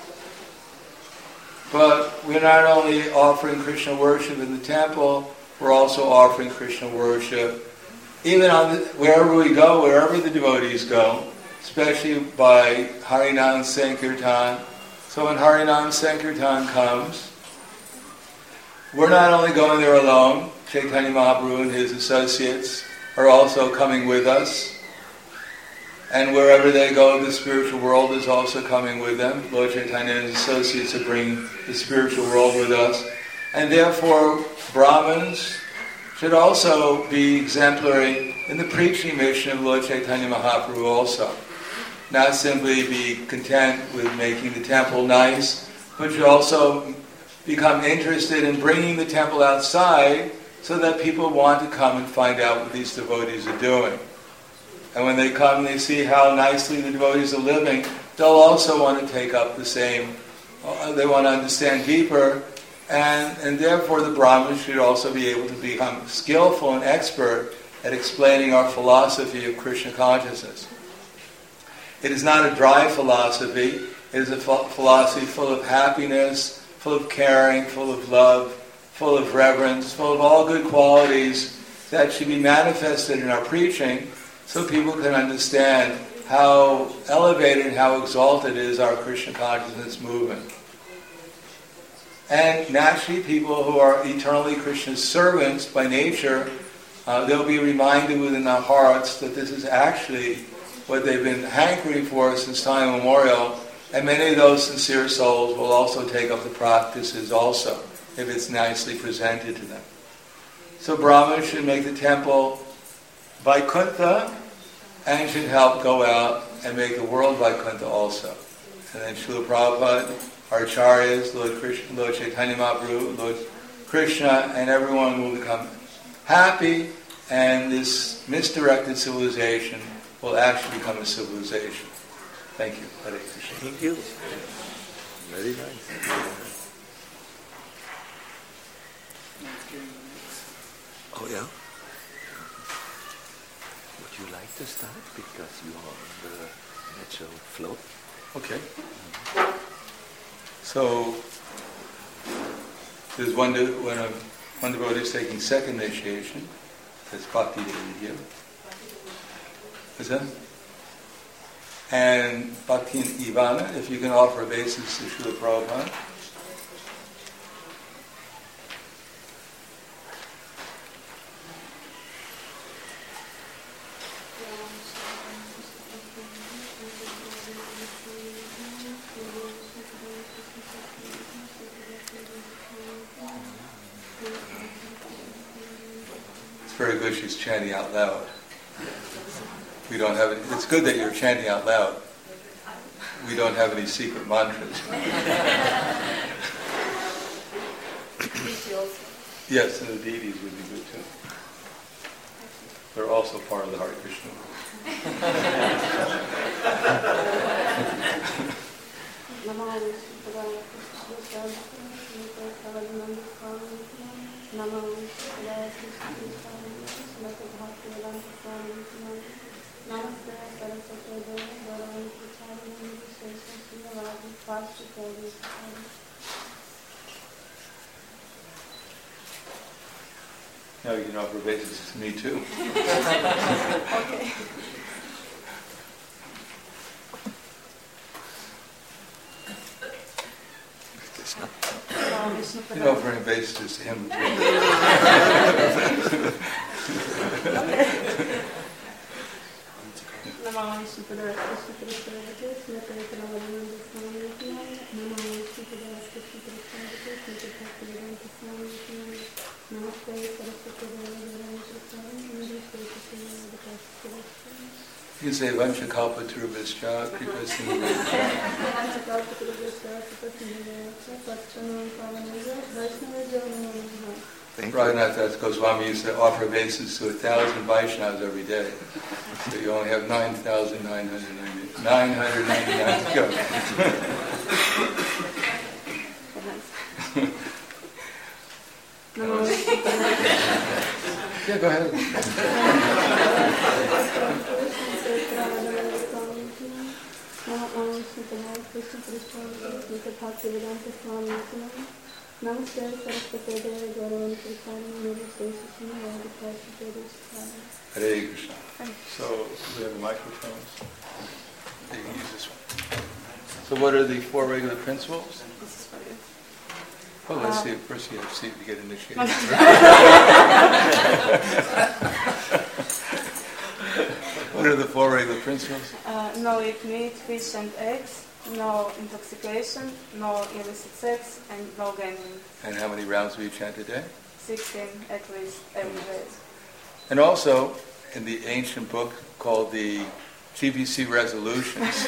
But we're not only offering Krishna worship in the temple, we're also offering Krishna worship even on the, wherever we go, wherever the devotees go, especially by Harinam Sankirtan. So when Harinam Sankirtan comes, we're not only going there alone, Chaitanya Mahaprabhu and his associates are also coming with us. And wherever they go, the spiritual world is also coming with them. Lord Chaitanya and his associates are bringing the spiritual world with us. And therefore, Brahmins should also be exemplary in the preaching mission of Lord Chaitanya Mahaprabhu also. Not simply be content with making the temple nice, but should also become interested in bringing the temple outside so that people want to come and find out what these devotees are doing. And when they come and they see how nicely the devotees are living, they'll also want to take up the same, they want to understand deeper, and, and therefore the Brahmins should also be able to become skillful and expert at explaining our philosophy of Krishna consciousness. It is not a dry philosophy, it is a ph- philosophy full of happiness, full of caring, full of love, full of reverence, full of all good qualities that should be manifested in our preaching, so people can understand how elevated and how exalted is our Krishna consciousness movement. And naturally, people who are eternally Krishna's servants by nature, uh, they'll be reminded within their hearts that this is actually what they've been hankering for since time immemorial, and many of those sincere souls will also take up the practices also, if it's nicely presented to them. So Brahma should make the temple Vaikuntha and should help go out and make the world Vaikuntha also. And then Srila Prabhupada, our acharyas, Lord Krishna, Lord Chaitanya Mahaprabhu, Lord Krishna, and everyone will become happy, and this misdirected civilization will actually become a civilization. Thank you. Hare Krishna. Thank you. Very nice. Oh yeah? Would you like to start? Because you are on the natural flow. Okay. So, there's one, de- when a, one devotee is taking second initiation, that's Bhakti Devi here. Is that? And Bhakti and Ivana, if you can offer a basis to Srila Prabhupada. Very good she's chanting out loud. We don't have any, it's good that you're chanting out loud. We don't have any secret mantras. Yes, and the deities would be good too. They're also part of the Hare Krishna. Now you can offer basis to me too. Okay. You know, offering basis to him too. You say Vansha Kalpatarubhascha, Kripasindhu. Raghunath Das Goswami used to offer obeisance to a thousand Vaishnavas every day. So you only have nine thousand nine hundred ninety-nine to go. Yeah, go ahead. Hare Krishna. So we have the microphones. You can use this one. So what are the four regular principles? This is for you. Well, let's Uh, see. First, you have to see if you get initiated. What are the four regular principles? Uh, no eat meat, fish and eggs, no intoxication, no illicit sex, and no gambling. And how many rounds do you chant a day? sixteen at least every day. And also, in the ancient book called the G B C Resolutions,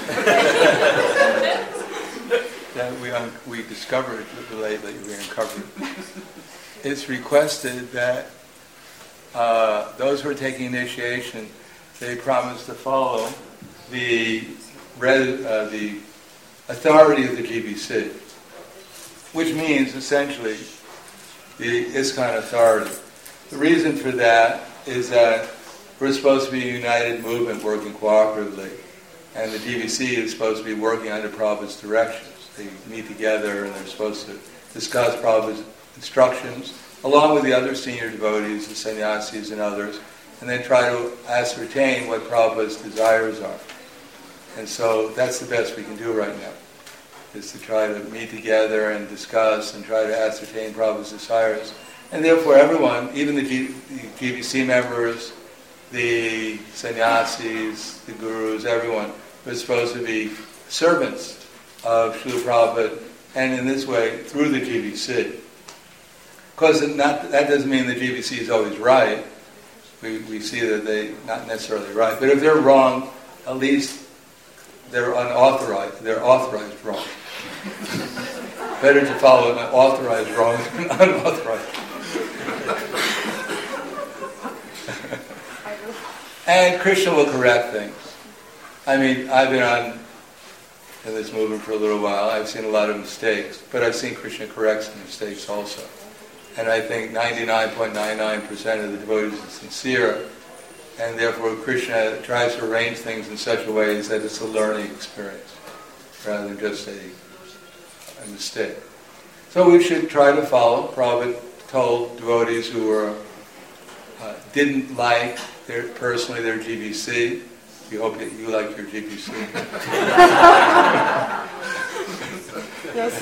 that we un- we discovered lately, we uncovered, it's requested that uh, those who are taking initiation, they promise to follow the re- uh, the authority of the G B C, which means essentially the ISKCON authority. The reason for that is that we're supposed to be a united movement working cooperatively, and the G B C is supposed to be working under Prabhupada's directions. They meet together and they're supposed to discuss Prabhupada's instructions, along with the other senior devotees, the sannyasis and others, and then try to ascertain what Prabhupada's desires are. And so that's the best we can do right now, is to try to meet together and discuss and try to ascertain Prabhupada's desires. And therefore everyone, even the, G- the G B C members, the sannyasis, the gurus, everyone, is supposed to be servants of Srila Prabhupada, and in this way, through the G B C. course, not, that doesn't mean the G B C is always right. We, we see that they're not necessarily right. But if they're wrong, at least they're unauthorized. They're authorized wrong. Better to follow an authorized wrong than unauthorized. And Krishna will correct things. I mean, I've been on in this movement for a little while. I've seen a lot of mistakes, but I've seen Krishna correct some mistakes also. And I think ninety-nine point nine nine percent of the devotees are sincere, and therefore Krishna tries to arrange things in such a way that it's a learning experience, rather than just a, a mistake. So we should try to follow. Prabhupada told devotees who were uh, didn't like their, personally their G B C. We hope that you like your G B C. Yes.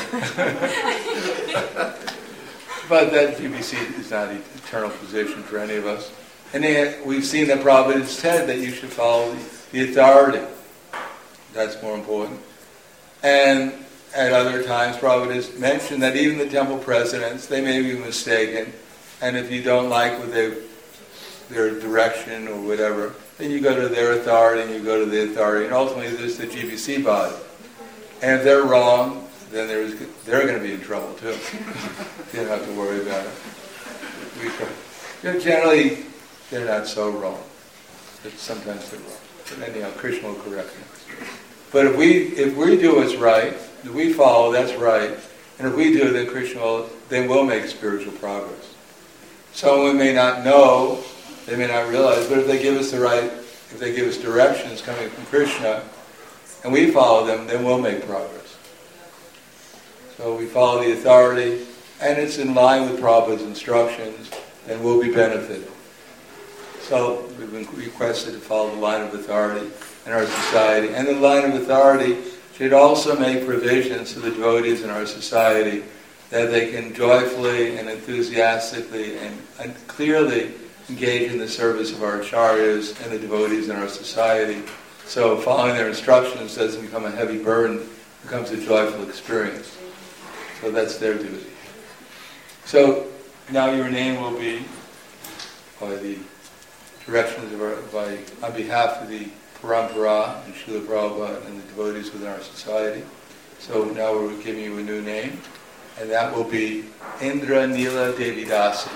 But that G B C is not an eternal position for any of us. And then we've seen that Prabhupada has said that you should follow the, the authority. That's more important. And at other times, Prabhupada has mentioned that even the temple presidents, they may be mistaken. And if you don't like what they, their direction or whatever, then you go to their authority and you go to the authority. And ultimately, there's the G B C body. And if they're wrong, then there's, they're going to be in trouble too. You don't have to worry about it. We, you know, generally, they're not so wrong. But sometimes they're wrong. But anyhow, Krishna will correct them. But if we if we do what's right, if we follow, that's right. And if we do, then Krishna will, then we'll make spiritual progress. Someone may not know, they may not realize, but if they give us the right, if they give us directions coming from Krishna, and we follow them, then we'll make progress. So we follow the authority, and it's in line with Prabhupada's instructions, and we'll be benefited. So we've been requested to follow the line of authority in our society. And the line of authority should also make provisions to the devotees in our society that they can joyfully and enthusiastically and, and clearly engage in the service of our acharyas and the devotees in our society. So following their instructions doesn't become a heavy burden, it becomes a joyful experience. So that's their duty. So now your name will be, by the directions of our, by, on behalf of the Parampara and Srila Prabhupada and the devotees within our society. So now we're giving you a new name, and that will be Indra Nila Devidasi.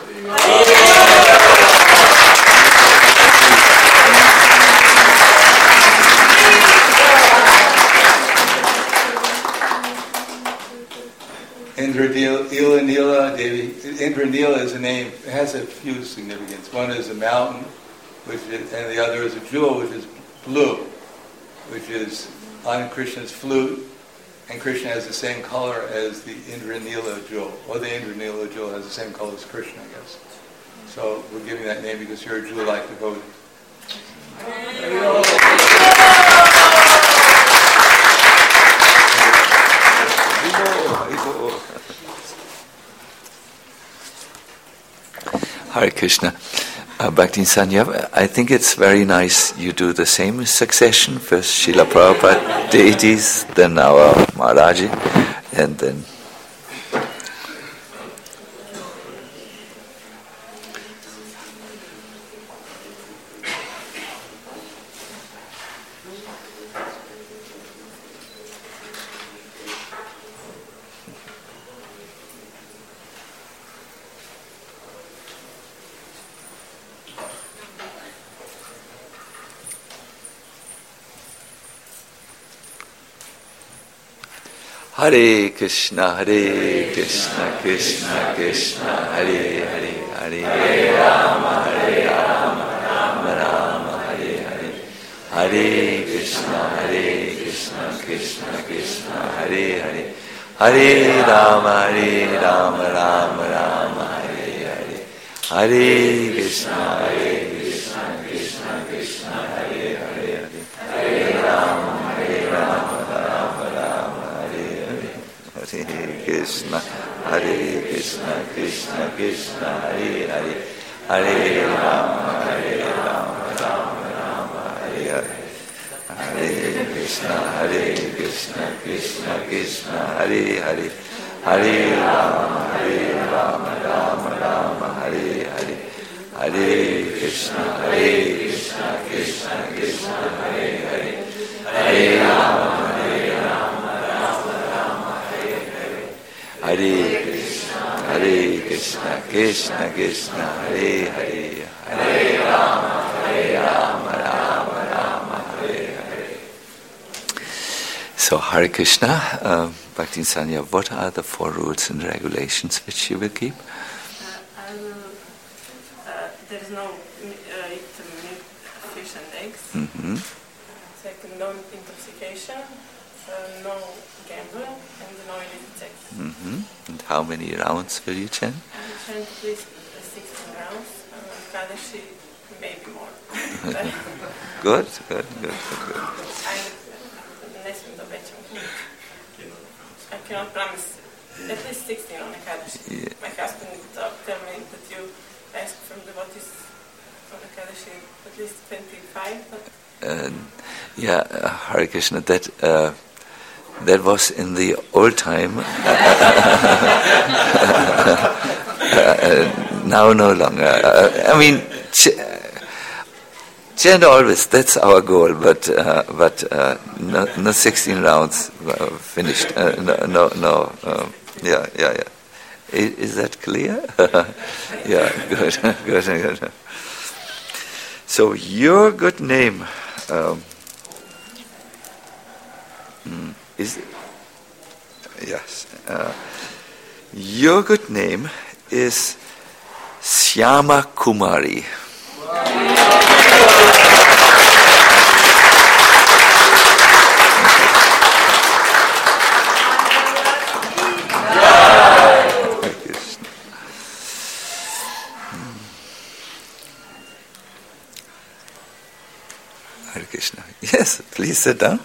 Indra Nila Devi. Indra Nila is a name. It has a few significance. One is a mountain, which is, and the other is a jewel, which is blue, which is on Krishna's flute, and Krishna has the same color as the Indra Nila jewel. Or the Indra Nila jewel has the same color as Krishna, I guess. So we're giving that name because you're a jewel-like devotee. Hare Krishna. Uh, Bhakti Sanya, I think it's very nice you do the same succession. First Srila Prabhupada deities, then our Maharaji, and then Hare Krishna, Hare Krishna, Krishna Krishna, Hare Hare, Hare Hare Rama, Hare Rama, Rama Rama, Hare Hare. Hare Krishna, Hare Krishna, Krishna Krishna, Hare Hare. Hare Rama, Hare Rama, Rama Rama, Hare Hare. Hare Krishna, Hare Krishna, Krishna Krishna, Hare Hare. Hare Rama, Hare Rama, Rama Rama, Hare Hare. Hare Krishna, Hare Krishna, Krishna Krishna, Hare Hare. Hare Rama, Hare Rama, Rama Rama, Hare Hare. Hare Krishna, Hare Krishna, Krishna Krishna, Hare Hare. Hare Rama, Hare Rama, Rama Rama, Hare Hare, Hare Krishna, Hare Krishna, Krishna Krishna, Hare Hare, Hare Rama, Hare Rama, Rama Rama, Hare Hare, Hare Krishna, Hare Krishna, Krishna Krishna, Hare Hare, Hare Rama, Hare Rama, Rama Rama, Hare Hare. So Hare Krishna, uh, Bhakti Sanya, what are the four rules and regulations which you will keep? Uh, I will, uh, there is no uh, eat meat, fish and eggs. Mm-hmm. Second, no intoxication, uh, no gambling, and no illicit sex. Mm-hmm. And how many rounds will you chant? I will chant at least uh, sixteen rounds, and on Kadashi, maybe more. Good, good, good, good. I cannot promise at least sixteen on Ekadashi. Yeah. My husband told me that you ask from devotees on Ekadashi at least twenty-five. But Uh, yeah, uh, Hare Krishna, that, uh, that was in the old time. uh, now no longer. Uh, I mean, ch- chant always, that's our goal, but uh, but uh, no, no sixteen rounds uh, finished. Uh, no, no, no. Um, yeah, yeah, yeah. Is, is that clear? Yeah, good, good, good. So your good name um, is yes. Uh, your good name is Syama Kumari. Hare Krishna. Yes, please sit down.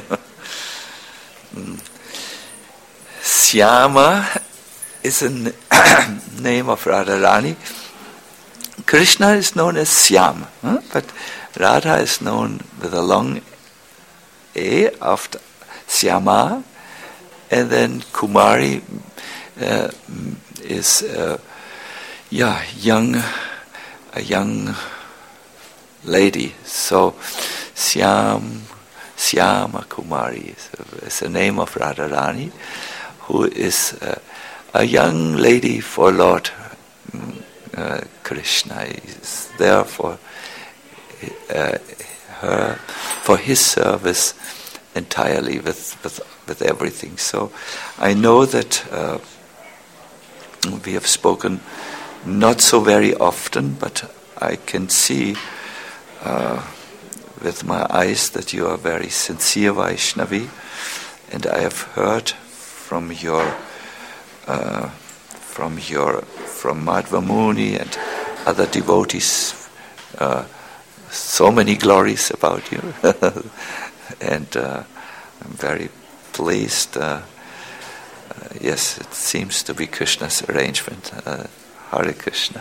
Syama is a n- name of Radharani. Krishna is known as Syam, huh? But Radha is known with a long A after Syama, and then Kumari uh, is uh, yeah young, a young lady. So Syam, Syama Kumari is a, is a name of Radharani, who is uh, a young lady for Lord uh, Krishna. He is there for uh, her, for his service entirely with, with with everything. So I know that uh, we have spoken not so very often, but I can see uh, with my eyes that you are very sincere Vaishnavi, and I have heard from your uh, from your from Madhva Muni and other devotees uh, so many glories about you, and uh, I'm very pleased. Uh, uh, yes, it seems to be Krishna's arrangement. Uh, Hare Krishna.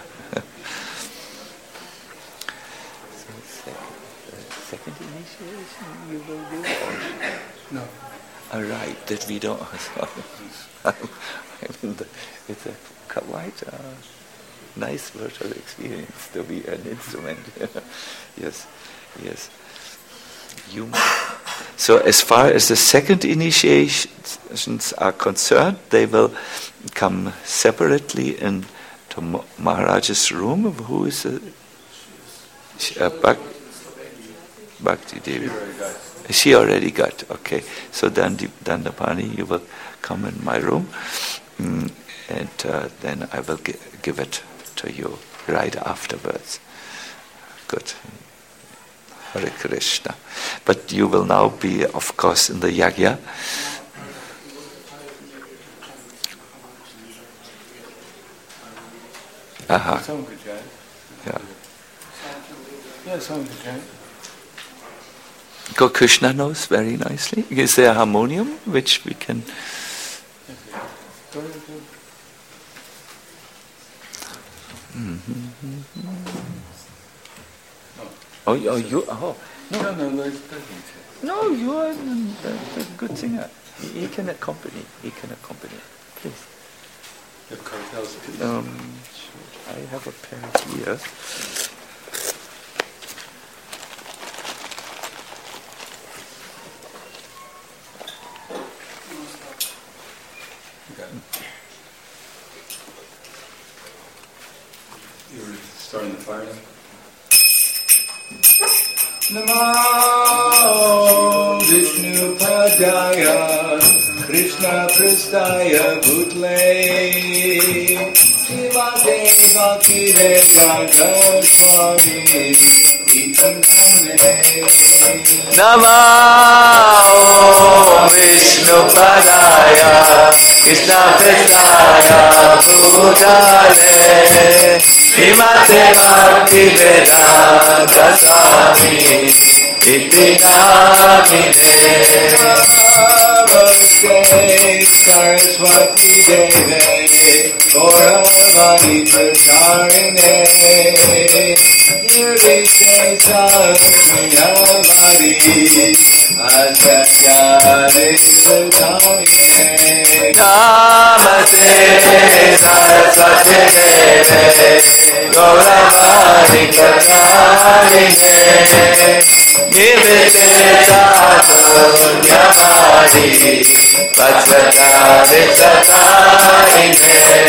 Second initiation you will do? No. All right, that we don't. I mean, the, it's a quite uh, nice virtual experience to be an instrument. Yes, yes. You. So, as far as the second initiations are concerned, they will come separately into Maharaj's room. Who is a, a Bhak, Bhakti Devi? She already got. Okay. So then, Dandapani, you will come in my room, mm, and uh, then I will gi- give it to you right afterwards. Good. Hare Krishna. But you will now be, of course, in the yagya. Aha. Someone could chant. Yeah. Yeah, someone could chant. Go Krishna knows very nicely. Is there a harmonium which we can? Go ahead, go. Mm-hmm. Oh, oh, you? Oh, No, no, no, no, it's doesn't. no, you are a, a good singer. He, he can accompany. He can accompany. please. The cartels. Um, I have a pen here. Okay. You were starting the fire now? Namo Vishnu Padaya Krishna Pristaya Bhutle Shivate Bhakti Vedanta Swami Namo Vishnu Padaya Krishna Pristaya Bhutale Shrimate Bhakti Vedanta Swami Iti Namine Saraswati Deve Gauravani Pracharine Nirishe Saraswati Acharyare Suthamine Namaste Saraswati Deve Gauravani Pracharine Nirvite Chaturnyamani Vajradhari Chatarine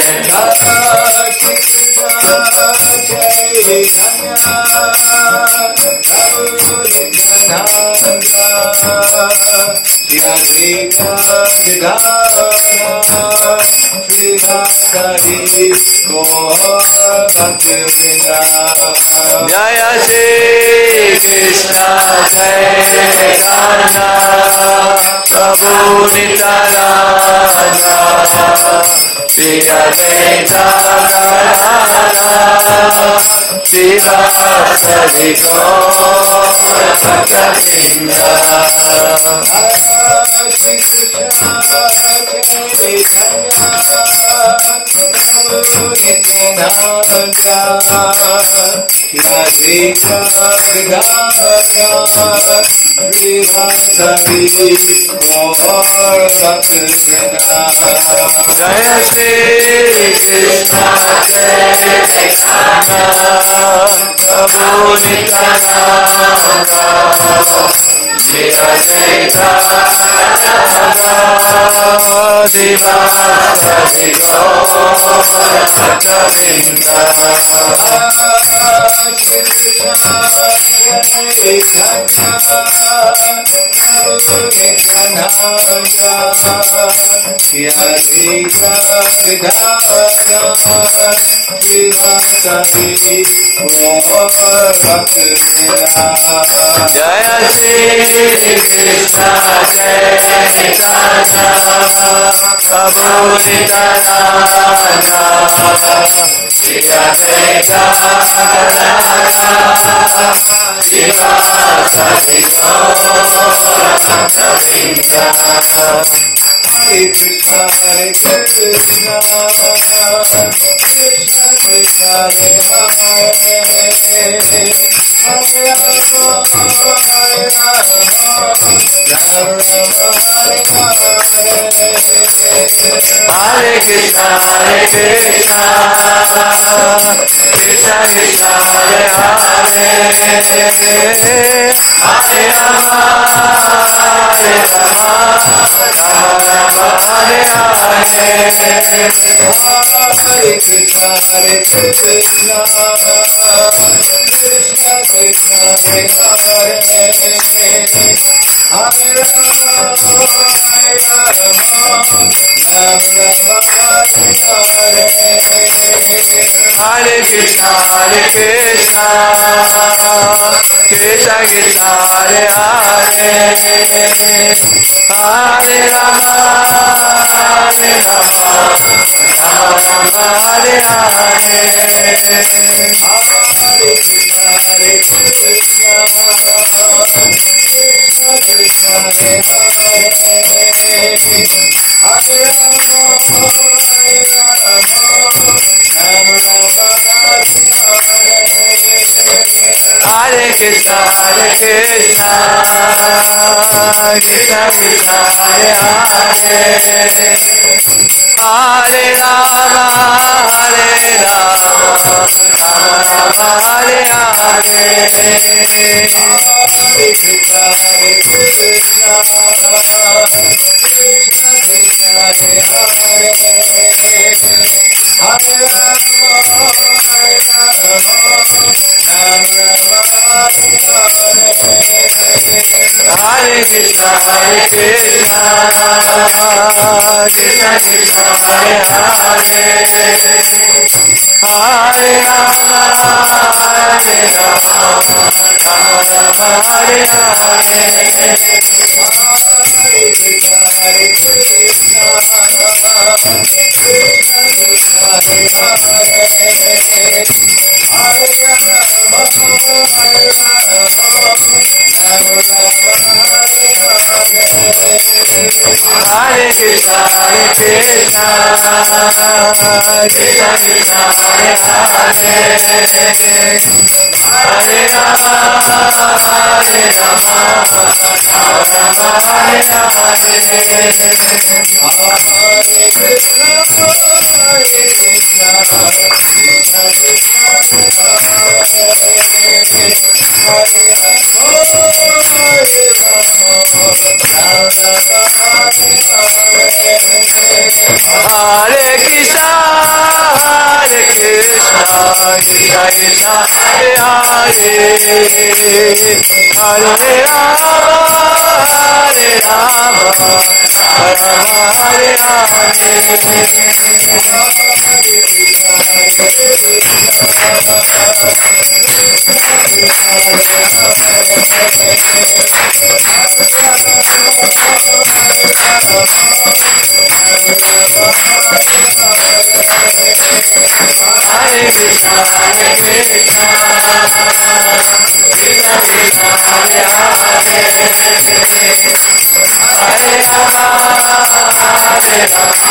Jaya Shri Krishna Chaitanya Prabhu Nityananda Shri Advaita Gadadhara Srivasadi Gaura Bhakta-vrinda Shri Krishna Chaitanya Prabhu Nityananda Shri Advaita Gadadhara Srivasadi Gaura Bhakta-vrinda Jaya Shri Krishna Chaitanya Prabhu Nityananda Shri Advaita Gadadhara Srivasadi Gaura Bhakta-vrinda Shri Krishna Chaitanya Prabhu Nityananda Shri Advaita Gadadhara Srivasadi Gaura Bhakta-vrinda Jaya Shri Krishna Chaitanya Prabhu Nityananda Shri Advaita Gadadhara Srivasadi Gaura Bhakta-vrinda Hare Krishna Hare Krishna Krishna Krishna Hare Hare Hare Rama Hare Rama Rama Rama Hare Hare Hare Krishna Hare Krishna Krishna Krishna Hare Hare Hare Rama Hare Rama Rama Rama Hare Hare Hare Krishna Hare Krishna Krishna Krishna Hare Hare Hare Rama Hare Rama Rama Rama Hare Hare Hare Krishna Hare Krishna Krishna Krishna Hare Hare Hare Rama Hare Rama Rama Rama Hare Hare Hare Krishna Hare Krishna Krishna Krishna Hare Hare Hare Rama Hare Rama Rama Rama Hare Hare Krishna Hare Krishna Krishna Krishna Hare Hare Hare Rama, Hare Rama, Rama Rama, Hare Hare, Hare Krishna, Hare Krishna, Krishna Krishna, Hare Hare, Hare Rama, Hare Rama, Rama Rama, Hare Krishna, Hare Krishna, Krishna Krishna, Hare Hare, Hare Rama, Hare Rama, Rama Rama, Hare Hare, Hare Krishna, Hare Krishna, Krishna Krishna, Hare Hare, Hare Rama, Hare Rama, Rama Rama, Hare Hare, Hare Krishna, Hare Krishna, Krishna Krishna, Hare Hare, Hare Rama, Hare Rama, Rama Rama, Hare Hare, Hare Krishna, Hare Krishna, Krishna Krishna, Hare Hare Krishna, Hare Krishna, Krishna Krishna, Hare Hare, Hare Rama, Hare Rama, Rama Hare Hare, Hare Krishna, Hare Krishna, Krishna Krishna, Hare Hare, Hare Rama, Hare Rama,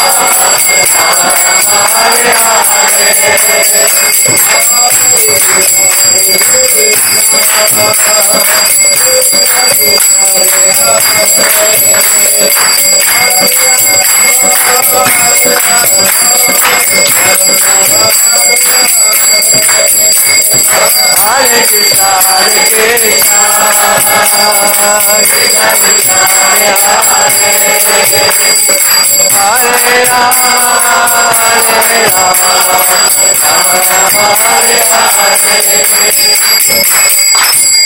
Hare Hare, Hare Krishna, Hare Krishna, Krishna Krishna, Hare Hare, Hare Rama, Hare Rama, Rama Rama, Hare Hare.